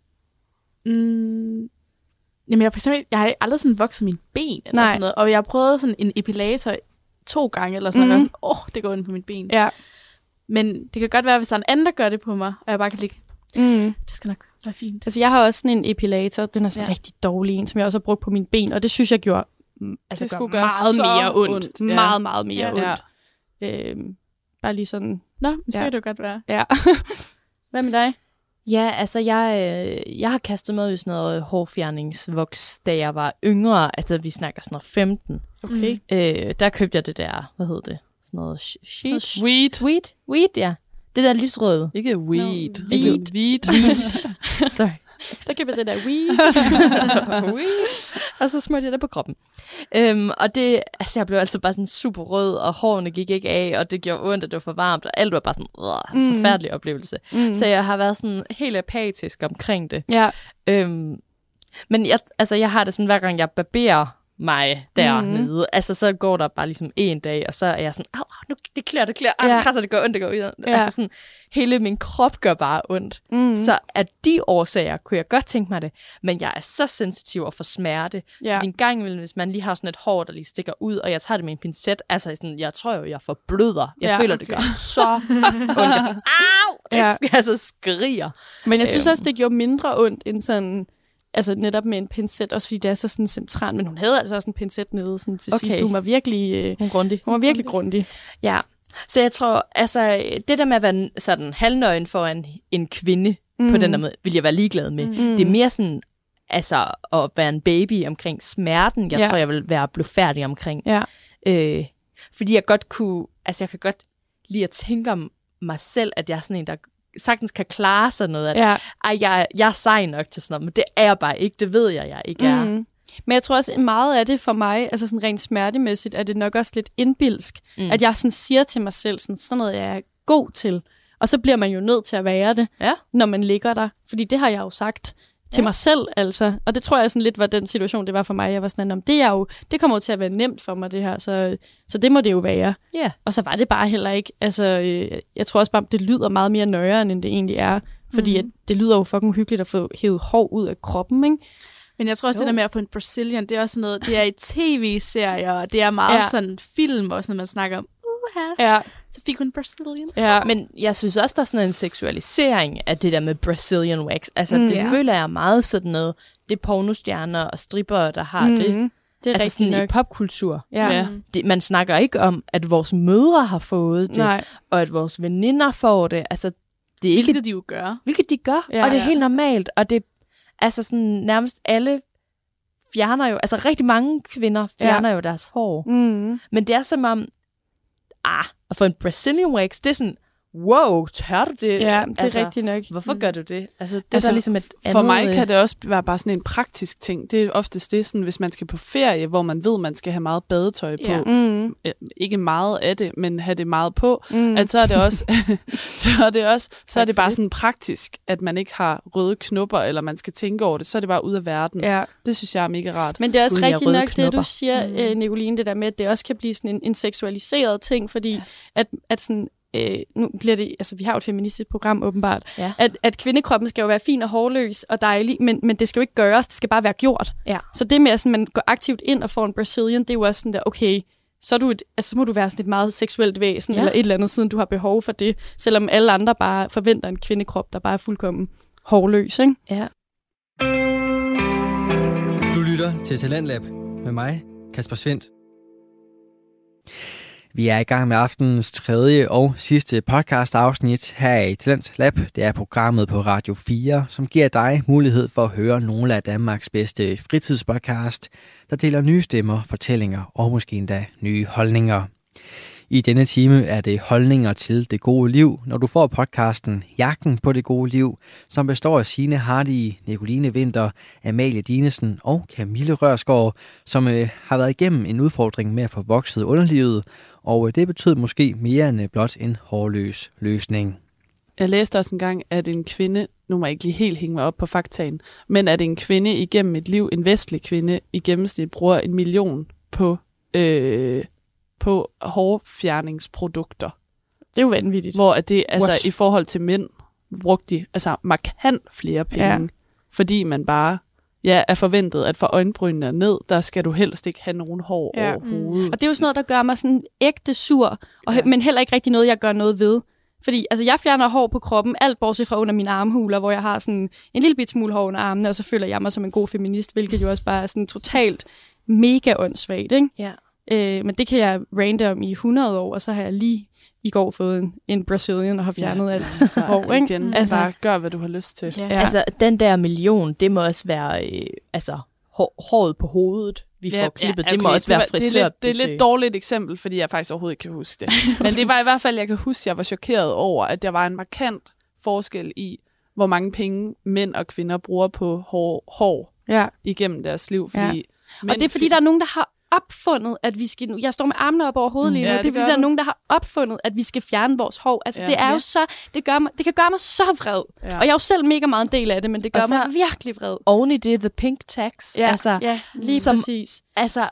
Jamen, jeg har aldrig sådan vokset mine ben eller sådan noget. Og jeg har prøvet sådan en epilator 2 gange eller sådan noget. Og sådan, det går ind på mit ben. Ja. Men det kan godt være, hvis der er en anden, der gør det på mig, og jeg bare kan ligge. Det skal nok være fint. Altså, jeg har også sådan en epilator. Den er sådan rigtig dårlig en, som jeg også har brugt på mine ben. Og det synes jeg gjorde det skulle gøre meget mere ondt. Meget, meget mere ondt. Bare lige sådan. Nå, så kan det jo godt være. Ja. Hvad med dig? Ja, altså jeg har kastet mig ud i sådan noget hårfjerningsvoks, da jeg var yngre. Altså vi snakker sådan noget 15. Okay. Der købte jeg det der, hvad hedder det? Sådan noget Weed, ja. Det der lysrøde. Ikke weed. No. Weed. Sorry. Der købte jeg det der weed. Og så smurte jeg det på kroppen. Og det, altså jeg blev altså bare sådan super rød, og hårene gik ikke af, og det gjorde ondt, og det var for varmt, og alt var bare sådan forfærdelig oplevelse. Så jeg har været sådan helt apatisk omkring det. Ja. Men jeg har det sådan, hver gang jeg barberer mig dernede, altså så går der bare ligesom en dag, og så er jeg sådan, nu, det klør, krasser, det går ondt, det går ud. Altså sådan, hele min krop gør bare ondt. Så af de årsager kunne jeg godt tænke mig det, men jeg er så sensitiv over for smerte, fordi en gang imellem, hvis man lige har sådan et hår, der lige stikker ud, og jeg tager det med en pincet, altså sådan, jeg tror jo, jeg forbløder. Jeg føler, det gør så ondt. Jeg sådan, au! Jeg så skriger. Men jeg synes også, det gjorde mindre ondt, end sådan, altså netop med en pincet, også fordi det er så sådan centralt, men hun havde altså også en pincet nede sådan til sidst. Hun var virkelig grundig. Hun var virkelig grundig. Ja. Så jeg tror, altså det der med at være sådan halvnøgen foran en kvinde på den der måde, vil jeg være ligeglad med. Det er mere sådan, altså at være en baby omkring smerten, jeg tror, jeg vil være blufærdig omkring. Ja. Fordi jeg godt kunne, altså jeg kan godt lide at tænke om mig selv, at jeg er sådan en, der sagtens kan klare sådan noget, at jeg er sej nok til sådan noget, men det er jeg bare ikke, det ved jeg ikke er. Men jeg tror også, meget af det for mig, altså sådan rent smertemæssigt, er det nok også lidt indbilsk, at jeg sådan siger til mig selv, sådan noget jeg er god til. Og så bliver man jo nødt til at være det, når man ligger der. Fordi det har jeg jo sagt til mig selv, altså. Og det tror jeg sådan lidt var den situation, det var for mig. Jeg var sådan, det kommer jo til at være nemt for mig, det her. Så det må det jo være. Yeah. Og så var det bare heller ikke. Altså, jeg tror også bare, det lyder meget mere nøjere, end det egentlig er. Fordi at det lyder jo fucking hyggeligt at få hævet hår ud af kroppen, ikke? Men jeg tror også, det der med at få en Brazilian, det er også noget, det er i tv-serier, og det er meget sådan film, også når man snakker om, så fik hun Brazilian. Ja. Men jeg synes også, der er sådan en seksualisering af det der med Brazilian wax. Altså, det føler jeg meget sådan noget, det er pornostjerner og stripper, der har det. Det er altså sådan nok. I popkultur. Ja. Man snakker ikke om, at vores mødre har fået det, og at vores veninder får det. Altså, det er ikke hvilket de jo gør. Hvilket de gør, og det er helt normalt. Og det altså sådan nærmest alle fjerner jo, altså rigtig mange kvinder fjerner jo deres hår. Men det er som om, at få en Brazilian wax, det er sådan, wow, tør du det? Ja, det er rigtigt nok. Hvorfor gør du det? Altså, det er ligesom et andet. For mig kan det også være bare sådan en praktisk ting. Det er oftest det, sådan, hvis man skal på ferie, hvor man ved, man skal have meget badetøj på. Ikke meget af det, men have det meget på. At så er det også, så er det bare sådan praktisk, at man ikke har røde knopper, eller man skal tænke over det. Så er det bare ud af verden. Ja. Det synes jeg er mega rart. Men det er også rigtigt nok, knopper. Det du siger, Nicoline, det der med, at det også kan blive sådan en seksualiseret ting, fordi at sådan, nu bliver det, altså vi har jo et feministisk program åbenbart, at kvindekroppen skal jo være fin og hårløs og dejlig, men det skal jo ikke gøres, det skal bare være gjort. Ja. Så det med, at sådan, man går aktivt ind og får en Brazilian, det er jo også sådan der, okay, så må du være sådan et meget seksuelt væsen, eller et eller andet, siden du har behov for det, selvom alle andre bare forventer en kvindekrop, der bare er fuldkommen hårløs, ikke? Ja. Du lytter til Talentlab med mig, Kasper Svendt. Vi er i gang med aftenens tredje og sidste podcast-afsnit her i Talentlab. Det er programmet på Radio 4, som giver dig mulighed for at høre nogle af Danmarks bedste fritidspodcast, der deler nye stemmer, fortællinger og måske endda nye holdninger. I denne time er det holdninger til det gode liv, når du får podcasten Jagten på det gode liv, som består af Signe Hardy, Nicoline Winther, Amalie Dinesen og Camille Rørsgaard, som har været igennem en udfordring med at få vokset underlivet, og det betød måske mere end blot en hårløs løsning. Jeg læste også engang, at en kvinde, nu må jeg ikke lige helt hænge mig op på faktaen, men at en kvinde igennem et liv, en vestlig kvinde, i gennemsnit bruger 1 million på hårfjerningsprodukter. Det er jo vanvittigt. Hvor det, altså i forhold til mænd, brugte de altså markant flere penge, fordi man bare er forventet, at for øjenbrynene ned, der skal du helst ikke have nogen hår overhovedet. Og det er jo sådan noget, der gør mig sådan ægte sur, men heller ikke rigtig noget, jeg gør noget ved. Fordi altså, jeg fjerner hår på kroppen, alt bortset fra under mine armhuler, hvor jeg har sådan en lille bit smule hår under armene, og så føler jeg mig som en god feminist, hvilket jo også bare er sådan totalt mega åndssvagt, ikke? Ja. Men det kan jeg rante om i 100 år, og så har jeg lige i går fået en Brazilian og har fjernet alt hår, ikke? Igen, bare gør, hvad du har lyst til. Ja. Altså, den der million, det må også være håret på hovedet, vi får klippet. Okay, det må også være frisørbesøg. Det er lidt dårligt eksempel, fordi jeg faktisk overhovedet ikke kan huske det. Men det var i hvert fald, jeg kan huske, jeg var chokeret over, at der var en markant forskel i, hvor mange penge mænd og kvinder bruger på hår igennem deres liv. Fordi og det er fordi, der er nogen, der har opfundet, at vi skal... Jeg står med armene op over hovedet lige nu. Det er fordi, der er nogen, der har opfundet, at vi skal fjerne vores hår. Altså, det er jo så... Det kan gøre mig så vred. Ja. Og jeg er jo selv mega meget en del af det, men det gør mig virkelig vred. Oven i det, the pink tax. Ja, altså, lige præcis. Altså,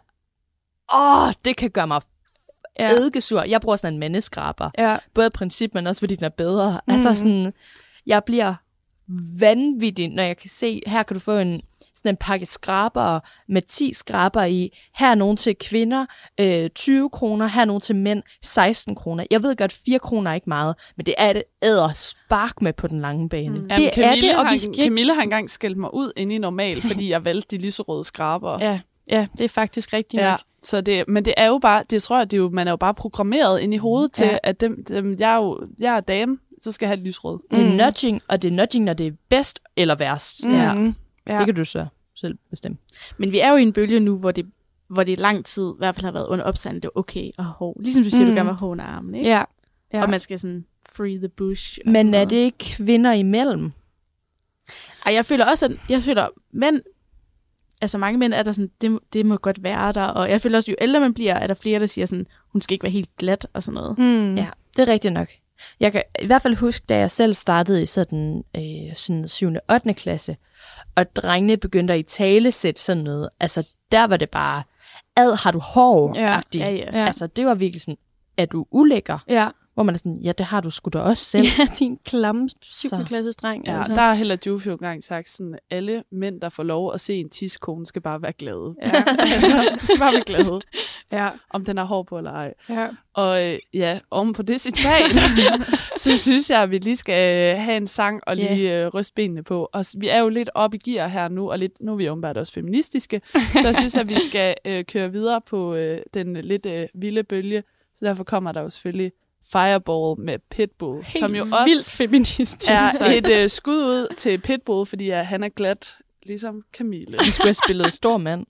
det kan gøre mig eddikesur. Jeg bruger sådan en mandeskraber. Ja. Både af princip, men også fordi den er bedre. Altså sådan... Jeg bliver vanvittig, når jeg kan se, her kan du få sådan en pakke skraber med 10 skraber i. Her er nogen til kvinder, 20 kroner. Her er nogen til mænd, 16 kroner. Jeg ved godt, 4 kroner er ikke meget, men det er det spark med på den lange bane. Det Camille er det, og Camille har engang skældt mig ud inde i normal, fordi jeg valgte de lyserøde skraber. Ja, det er faktisk rigtigt nok. Så men det er jo bare, det tror jeg, man er jo bare programmeret ind i hovedet til, at jeg er dame, så skal jeg have et lysrød. Det er nudging, og det er nudging, når det er bedst eller værst. Det kan du så selv bestemme. Men vi er jo i en bølge nu, hvor det lang tid i hvert fald har været under opstand, det er okay at have hår. Ligesom du siger, du gerne vil have hår under armen, ikke? Ja. Og man skal sådan free the bush. Men er det ikke kvinder imellem? Jeg føler også, at mænd altså mange mænd er der sådan, det må godt være der, og jeg føler også, jo ældre man bliver, er der flere, der siger sådan, hun skal ikke være helt glat og sådan noget. Ja, det er rigtigt nok. Jeg kan i hvert fald huske, da jeg selv startede i sådan 7. og 8. klasse, og drengene begyndte at italesætte sådan noget. Altså, der var det bare, har du hår? Ja. Altså, det var virkelig sådan, er du ulækker? Ja. Hvor man er sådan, ja, det har du sgu da også selv. Ja, din klamme 7. klasses dreng. Ja, der har Hella Juf jo engang sagt sådan, alle mænd, der får lov at se en tiskone, skal bare være glade. Ja. Altså, de skal bare være glade. Ja. Om den har hår på eller ej. Ja. Og om på det citat, så synes jeg, at vi lige skal have en sang og lige ryste benene på. Og vi er jo lidt oppe i gear her nu, og nu er vi åbenbart også feministiske. Så jeg synes, at vi skal køre videre på den lidt vilde bølge. Så derfor kommer der jo selvfølgelig Fireball med Pitbull, helt som jo også vildt feministisk er et skud ud til Pitbull, fordi han er glat, ligesom Camille. Vi skulle have spillet stor mand.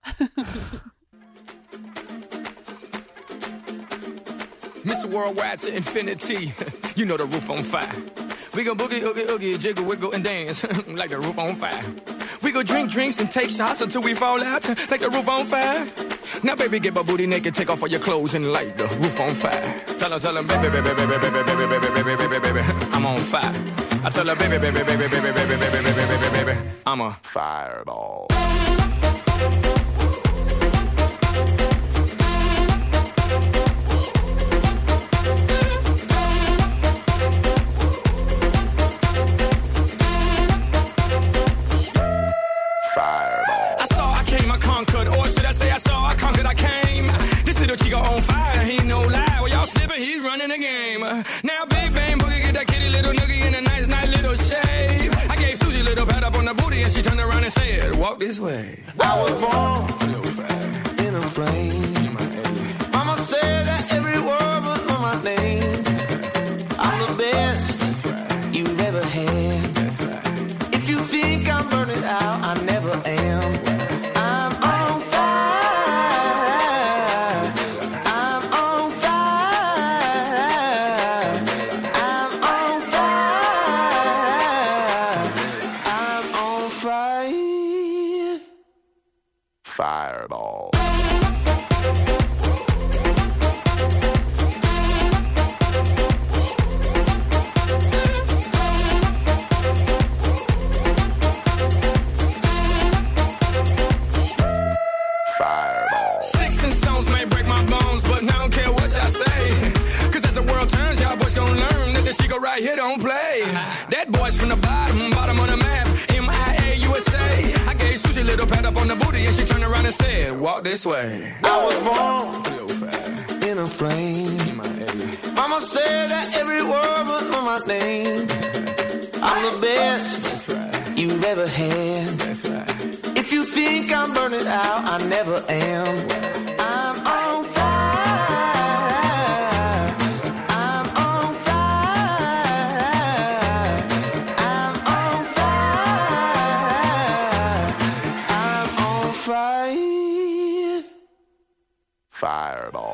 Mr. Worldwide to infinity, you know the roof on fire. We go boogie, oogie, oogie, jiggle, wiggle, and dance like the roof on fire. We go drink drinks and take shots until we fall out like the roof on fire. Now, baby, get my booty naked, take off all your clothes and light the roof on fire. Tell her, baby, baby, baby, baby, baby, baby, baby, baby, baby, baby, I'm on fire. I tell her, baby, baby, baby, baby, baby, baby, baby, baby, baby, baby, I'm a fireball. Running the game. Now Big Bang Boogie get that kitty little noogie in a nice little shave. I gave Susie a little pat up on the booty and she turned around and said, walk this way. I was born in a plane. Mama said that every word was on my name. I'm the best you've ever had. If you think I'm burning out, I never am. Fireball. Fireball. Sticks and stones may break my bones, but I don't care what y'all say. Cause as the world turns, y'all boys gon' learn that the Chico right here don't play. That boy's from the bottom of the map. MIA-USA. I gave Susie a little pat up on the booty and she turned around and said, walk this way. I was born in a plane. Mama said that every word was on my name. I'm the best you've ever had. If you think I'm burning out, I never am. I'm on fire. I'm on fire. I'm on fire. I'm on fire. Fireball.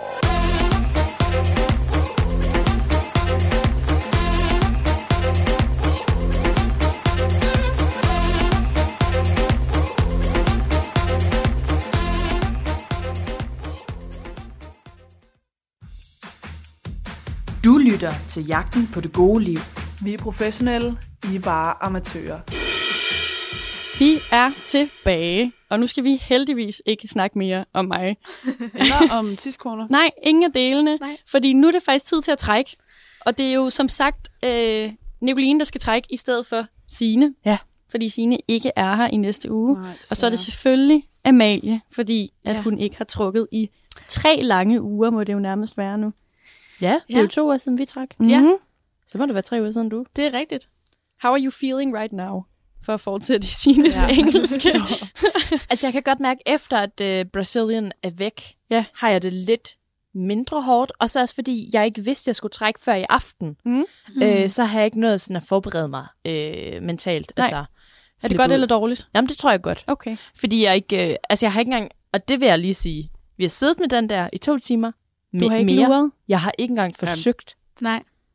Du lytter til Jagten på det gode liv. Vi er professionelle, I er bare amatører. Vi er tilbage, og nu skal vi heldigvis ikke snakke mere om mig. Eller om tidskoner. Nej, ingen af delene, fordi nu er det faktisk tid til at trække. Og det er jo som sagt Nicoline, der skal trække i stedet for Signe. Ja. Fordi Signe ikke er her i næste uge. Nej, og så er det selvfølgelig Amalie, fordi at hun ikke har trukket i 3 lange uger, må det jo nærmest være nu. Ja, det er jo 2 uger siden vi trak. Ja. Så må det være 3 uger siden du. Det er rigtigt. How are you feeling right now? For at fortsætte i Signes engelske. Altså jeg kan godt mærke, efter at Brazilian er væk, har jeg det lidt mindre hårdt. Og så også fordi, jeg ikke vidste, at jeg skulle trække før i aften. Så har jeg ikke noget sådan at forberede mig mentalt. Nej. Altså, er det godt eller dårligt? Jamen det tror jeg godt. Okay. Fordi jeg ikke, jeg har ikke engang, og det vil jeg lige sige, vi har siddet med den der i 2 timer. Du har ikke luret? Jeg har ikke engang forsøgt. Nej.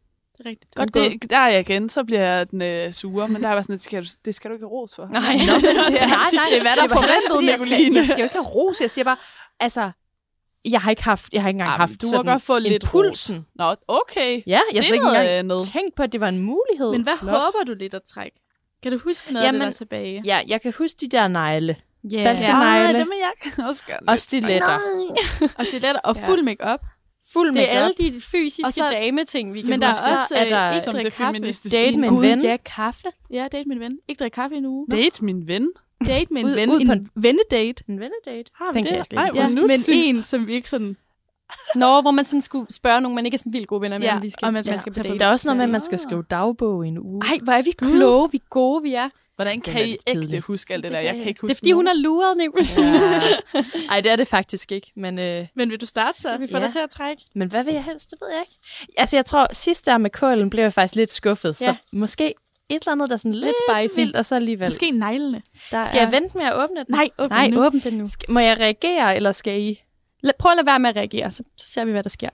er rigtigt. Godt det, der er jeg igen, så bliver jeg den sure, men der er bare sådan, det skal du ikke have ros for. Nej, det er hvad der forventet, Nicoline. Jeg skal jo ikke have ros. Jeg siger bare, altså, jeg har ikke engang haft du sådan godt få lidt impulsen. Ros. Nå, okay. Ja, jeg har ikke engang tænkt på, at det var en mulighed. Men hvad håber du lidt at trække? Kan du huske noget af det, der er tilbage? Ja, jeg kan huske de der negle. Yeah. Falske negle. Dem vil jeg også gøre. Og stiletter. Og stiletter og fuld make-up. Fuld det er make-up. alle de fysiske dameting, vi kan men der huske. er også er der som det feministiske. Date med en ven. Ja, kaffe. Ja, date med en ven. Ikke drikke kaffe endnu. Date min ven? Date med en ven. En vennedate. En vennedate. Har vi det? Ja, men en, som vi ikke sådan... Hvor man sådan skulle spørge nogen, man ikke er sådan vildt gode venner med, vi skal, og man skal på date. Der er også noget med, at man skal skrive dagbog i en uge. Ej, hvor er vi kloge, vi gode, vi er. Hvordan kan I ægte huske alt det der? Jeg kan ikke huske det er fordi, hun har luret, Nicoline. Ej, det er det faktisk ikke. Men vil du starte så? Vi får dig til at trække. Men hvad vil jeg helst? Det ved jeg ikke. Altså, jeg tror, sidst der med kålen blev jeg faktisk lidt skuffet. Ja. Så måske et eller andet, der er sådan lidt spicy. Vildt, og så alligevel. Måske neglene. Skal jeg vente med at åbne den? Nej, åbn den nu. Må jeg reagere, eller skal I? Prøv at lade være med at reagere, så ser vi, hvad der sker.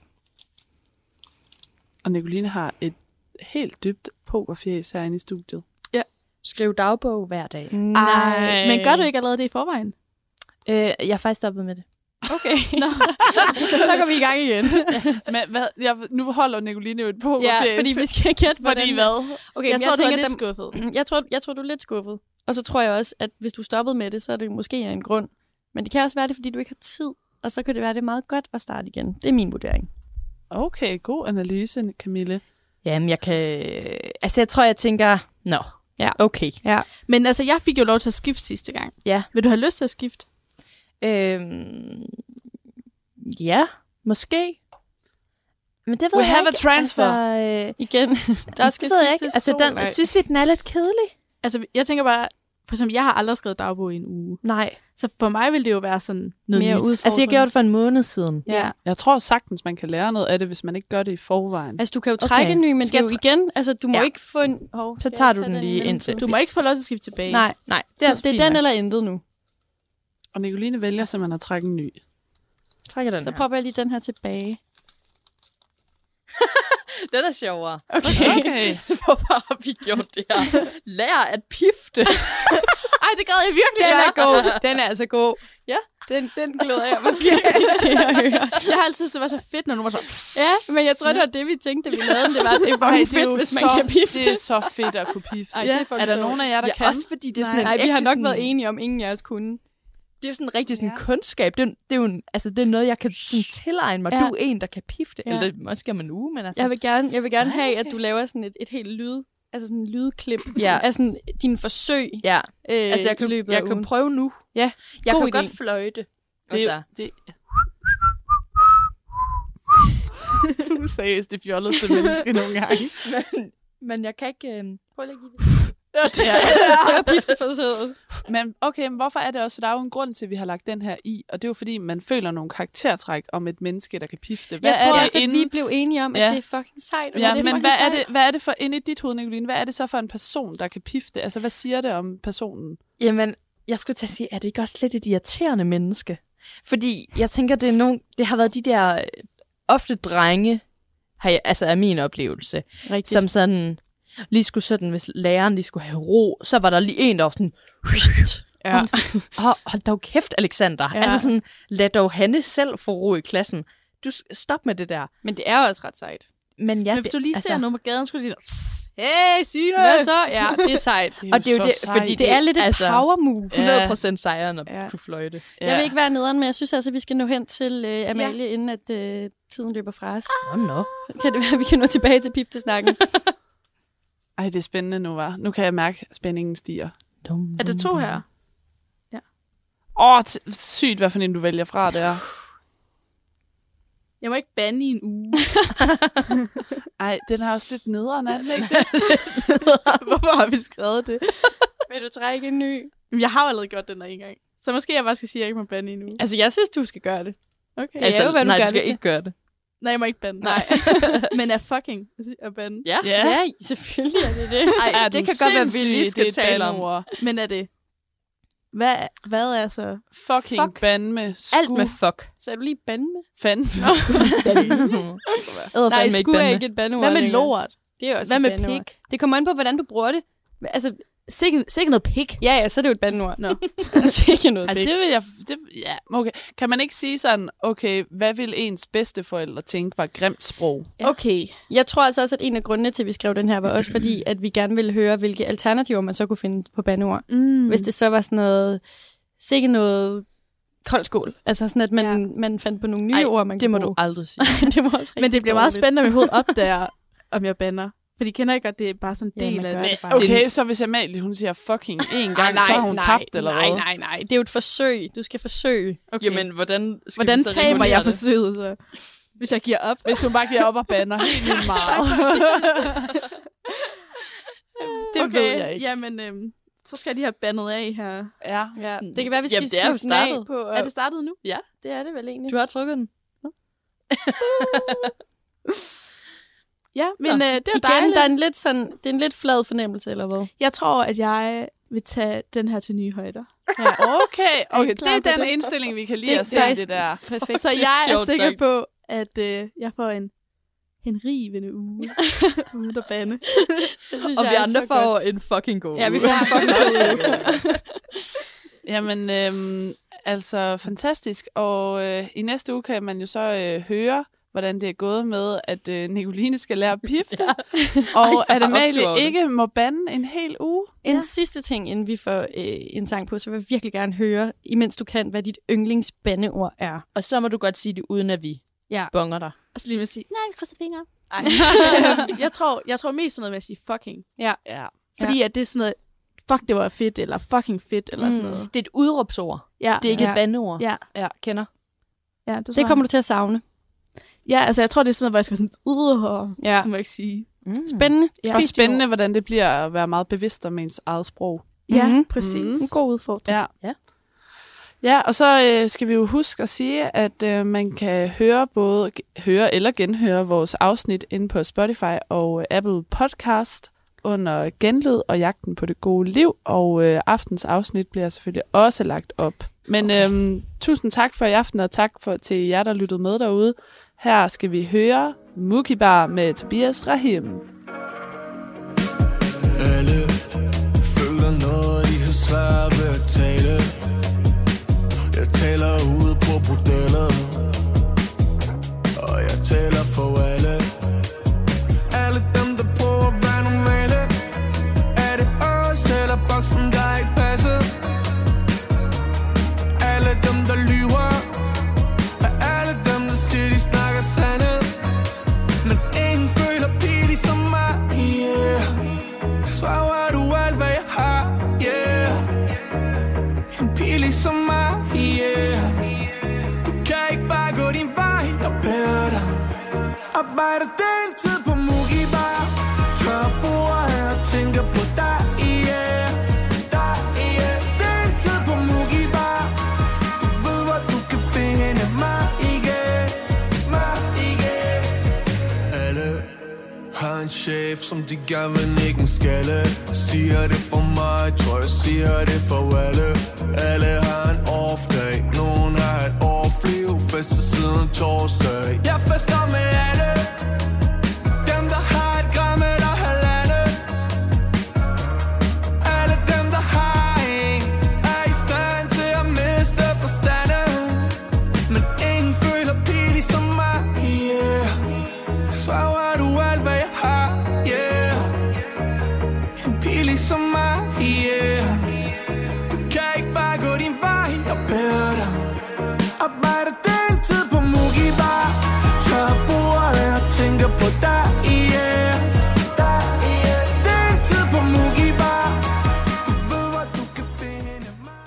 Og Nicoline har et helt dybt pokerfjæs herinde i studiet. Ja. Skriv dagbog hver dag. Nej. Men gør du ikke allerede det i forvejen? Jeg er faktisk stoppet med det. Okay. Så går vi i gang igen. Men nu holder Nicoline jo et pokerfjæs. Ja, fordi vi skal gætte på fordi hvad? Okay, jeg tror, du er lidt skuffet. Jeg tror, du er lidt skuffet. Og så tror jeg også, at hvis du stoppede med det, så er det måske af en grund. Men det kan også være det, fordi du ikke har tid. Og så kan det være, det er meget godt at starte igen. Det er min vurdering. Okay, god analyse, Camille. Jamen, jeg tror, jeg tænker... Ja. Okay. Ja. Men altså, jeg fik jo lov til at skifte sidste gang. Ja. Vil du have lyst til at skifte? Ja, måske. Men det ved We jeg have ikke. a transfer. Altså, igen. Der skal skiftes altså, synes vi, den er lidt kedelig? Altså, jeg tænker bare... For eksempel, jeg har aldrig skrevet dagbog i en uge. Nej. Så for mig vil det jo være sådan noget mere nyt. Altså, jeg gjorde det for en måned siden. Ja. Jeg tror sagtens, man kan lære noget af det, hvis man ikke gør det i forvejen. Altså, du kan jo trække en ny, men det er jo igen... Altså, du må ikke få en... Så tager du den lige ind til. Du må ikke få lov til at skifte tilbage. Nej. Det er den eller intet nu. Og Nicoline vælger simpelthen at trække en ny. Trækker den så propper jeg lige den her tilbage. Den er sjovere. Okay. Hvorfor har vi gjort det her? Lær at pifte. Ej, det gad jeg virkelig. Den er god. Den er altså god. Ja. Den glæder jeg mig virkelig til at høre. Jeg har altid synes, det var så fedt, når nogen var så... Ja, men jeg tror, det var det, vi tænkte, vi lavede. Det var det er fedt, hvis man kan pifte. Det er så fedt at kunne pifte. Ej, er der nogen af jer, der kan? Også fordi det er sådan Nej, vi har nok været enige om, ingen af os kunne. Det er jo sådan rigtig sådan kundskab. Det er jo det er noget, jeg kan sådan tilegne mig. Ja. Du er en, der kan pifte. Ja. Eller måske om en uge, men altså... Jeg vil gerne have, at du laver sådan et helt lyd. Altså sådan en lydklip af sådan dine forsøg. Ja. Altså jeg kan prøve nu. Ja. Jeg God kan idé. godt fløjte. Det du er seriøst det fjolleste menneske nogle gange. Men jeg kan ikke... Prøv lige at give det. Det er pifteforsøget. Men okay, men hvorfor er det også? For der er jo en grund til, at vi har lagt den her i, og det er jo fordi, man føler nogle karaktertræk om et menneske, der kan pifte. Hvad jeg tror også, at vi blev enige om, at det er fucking sejt. Ja, men hvad er det for inde i dit hoved, Nicoline? Hvad er det så for en person, der kan pifte? Altså, hvad siger det om personen? Jamen, jeg skulle til at sige, er det ikke også lidt et irriterende menneske? Fordi jeg tænker, det har været de der ofte drenge, altså er min oplevelse, rigtigt. Som sådan... lige skulle sådan, hvis læreren lige skulle have ro, så var der lige en, der var sådan... Ja. Sådan, hold dog kæft, Alexander. Ja. Altså sådan, lad dog Hanne selv få ro i klassen. Du stop med det der. Men det er også ret sejt. Men hvis du lige ser noget på gaden, skulle du lige... Hey, Signe! Hvad så? Ja, det er sejt. Og det er jo det, fordi det er lidt et power move. 100% sejren at kunne fløjte. Ja. Jeg vil ikke være nederen, men jeg synes altså, at vi skal nå hen til Amalie, inden at tiden løber fra os. Kan det være, at vi kan nå tilbage til piftesnakken? Ej, det er spændende nu, var. Nu kan jeg mærke, at spændingen stiger. Er det 2 her? Ja. Sygt, hvad for en du vælger fra der. Jeg må ikke bande i en uge. Ej, den har også lidt nederen, er den ikke? Hvorfor har vi skrevet det? Vil du trække en ny? Jeg har jo allerede gjort den der en gang. Så måske jeg bare skal sige, at jeg ikke må bande i en uge. Altså, jeg synes, du skal gøre det. Okay. Altså, jo, hvad nej, du skal ikke gøre det. Nej, jeg må ikke bande. Nej. Men er fucking at bande. Ja, selvfølgelig er det det. Ej, det kan godt være, at vi lige skal tale om. Men er det... Hvad er så? Fucking bande med sku. Alt med fuck. Så er du lige bande med? Fanden. Nej, sku er ikke et bandeord. Hvad med lort? Det er også Hvad med bandeord. pik? Det kommer an på, hvordan du bruger det. Altså, Sikke noget pik. ja, så er det jo et bandeord. Nå. Sikke noget Ej, pik. det vil jeg... Ja, okay. Kan man ikke sige sådan, okay, hvad vil ens bedsteforældre tænke var grimt sprog? Ja. Okay. Jeg tror altså også, at en af grundene til, at vi skrev den her, var også fordi, at vi gerne ville høre, hvilke alternativer man så kunne finde på bandeord. Hvis det så var sådan noget... Sikke noget koldskål. Altså sådan, at man fandt på nogle nye ord, man det må kunne du bruge. aldrig sige. Det var også Men det bliver meget spændende, om jeg overhovedet opdager, om jeg bander. For de kender ikke godt, det er bare sådan en del af det. Okay, så hvis Amalie, hun siger fucking en gang, så har hun tabt, eller hvad? Nej. Det er jo et forsøg. Du skal forsøge. Okay. Jamen, hvordan taber jeg forsøget, så? Hvis jeg giver op. Hvis hun bare giver op og bander helt vildt meget. Det ved jeg ikke. Jamen, så skal de have bandet af her. Ja. Det kan være, vi skal det er jo slutte den af startet. på... Er det startet nu? Ja, det er det vel egentlig. Du har trykket den. Ja, men det er Igen, dejligt. der er det er en lidt flad fornemmelse, eller hvad? Jeg tror, at jeg vil tage den her til nye højder. Ja. Okay, det klar er på den det? indstilling, vi kan lide Det at se er det der. Perfekt. Så jeg er sjovt sikker sagt. på, at jeg får en rivende uge. Uden at bande. Det synes Og jeg vi er andre så får godt. en fucking god Ja, vi uge. får en fucking god uge. Jamen, altså fantastisk. Og i næste uge kan man jo så høre, hvordan det er gået med, at Nicoline skal lære at pifte. Og at Amalie ikke må bande en hel uge. En sidste ting, inden vi får en sang på, så vil jeg virkelig gerne høre, imens du kan, hvad dit yndlingsbandeord er. Og så må du godt sige det, uden at vi bonger dig. Og så lige med at sige, nej, vi krydser fingre. Jeg tror mest sådan noget med at sige fucking. Ja. Fordi at det er sådan noget, fuck, det var fedt, eller fucking fedt, eller sådan noget. Det er et udråbsord. Ja. Det er ikke et bandeord. Ja, kender. ja Det kommer du til at savne. Ja, altså jeg tror, det er sådan noget, hvor jeg skal sådan, Ja. det må jeg ikke sige. Spændende. Ja. Og spændende, hvordan det bliver at være meget bevidst om ens eget sprog. Ja, præcis. En god udfordring. Ja, og så skal vi jo huske at sige, at man kan høre eller genhøre vores afsnit inde på Spotify og Apple Podcast under Genlyd og Jagten på det gode liv, og aftens afsnit bliver selvfølgelig også lagt op. Men tusind tak for i aften, og tak til jer, der lyttede med derude. Her skal vi høre Mookie Bar med Tobias Rahim. Alle føler noget, de har svært ved at tale. Jeg taler ude på bordellet, og jeg taler for alle. Alle dem, der prøver at være normale. Er det os eller boksen, der ikke passer? Alle dem, der lyver. Er alle dem, der siger, de snakker sandhed. Men ingen føler pige som mig, yeah. Svarer du alt, hvad jeg har, yeah. En pige som mig, yeah. Du kan ikke bare gå din vej, jeg beder dig. Arbejder deltid på Mookie Bar. Tør bord her og tænker på dig, yeah. Deltid på Mookie Bar. Du ved, hvor du kan finde mig igen. Alle har en chef, som de gerne vil nikke en skalle. Siger det for mig, tror jeg siger det for alle. Alle har en off-dag, nogen har et off-liv. Fester siden torsdag. Jeg fester med alle. Dem, der har et gram eller halvandet. Alle dem, der har en, er i stand til at miste forstanden. Men ingen føler pige som mig, yeah. Svarer du alt, hvad jeg har, yeah. En pige som mig, yeah. Du kan ikke bare gå din vej, jeg beder dig. Arbejder deltid på Mookie Bar. Tør bord her og tænker på dig, yeah. Deltid på Mookie Bar. Du ved, hvor du kan finde mig.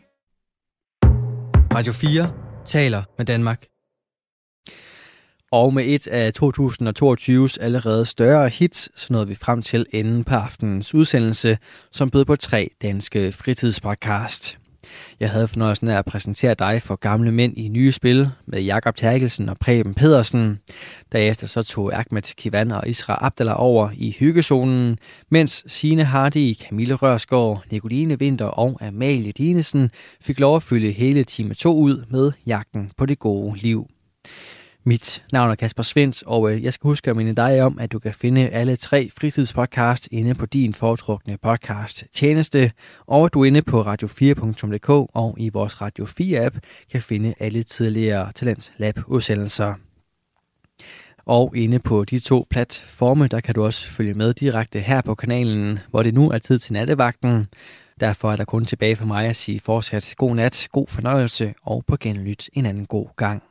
Radio 4 taler med Danmark. Og med et af 2022's allerede større hits, så nåede vi frem til enden på aftenens udsendelse, som bød på 3 danske fritidspodcast. Jeg havde fornøjelsen af at præsentere dig for gamle mænd i nye spil med Jakob Terkelsen og Preben Pedersen. Derefter så tog Ahmed Kivan og Isra Abdallah over i hyggezonen, mens Signe Hardy, Camille Rørsgaard, Nicoline Winther og Amalie Dinesen fik lov at fylde hele time 2 ud med Jagten på det gode liv. Mit navn er Kasper Svendt, og jeg skal huske at minde dig om, at du kan finde alle 3 fritidspodcasts inde på din foretrukne podcast tjeneste, og at du inde på radio4.dk og i vores Radio 4-app kan finde alle tidligere Talents Lab-udsendelser. Og inde på de 2 platforme, der kan du også følge med direkte her på kanalen, hvor det nu er tid til nattevagten. Derfor er der kun tilbage for mig at sige fortsat god nat, god fornøjelse og på genlyt en anden god gang.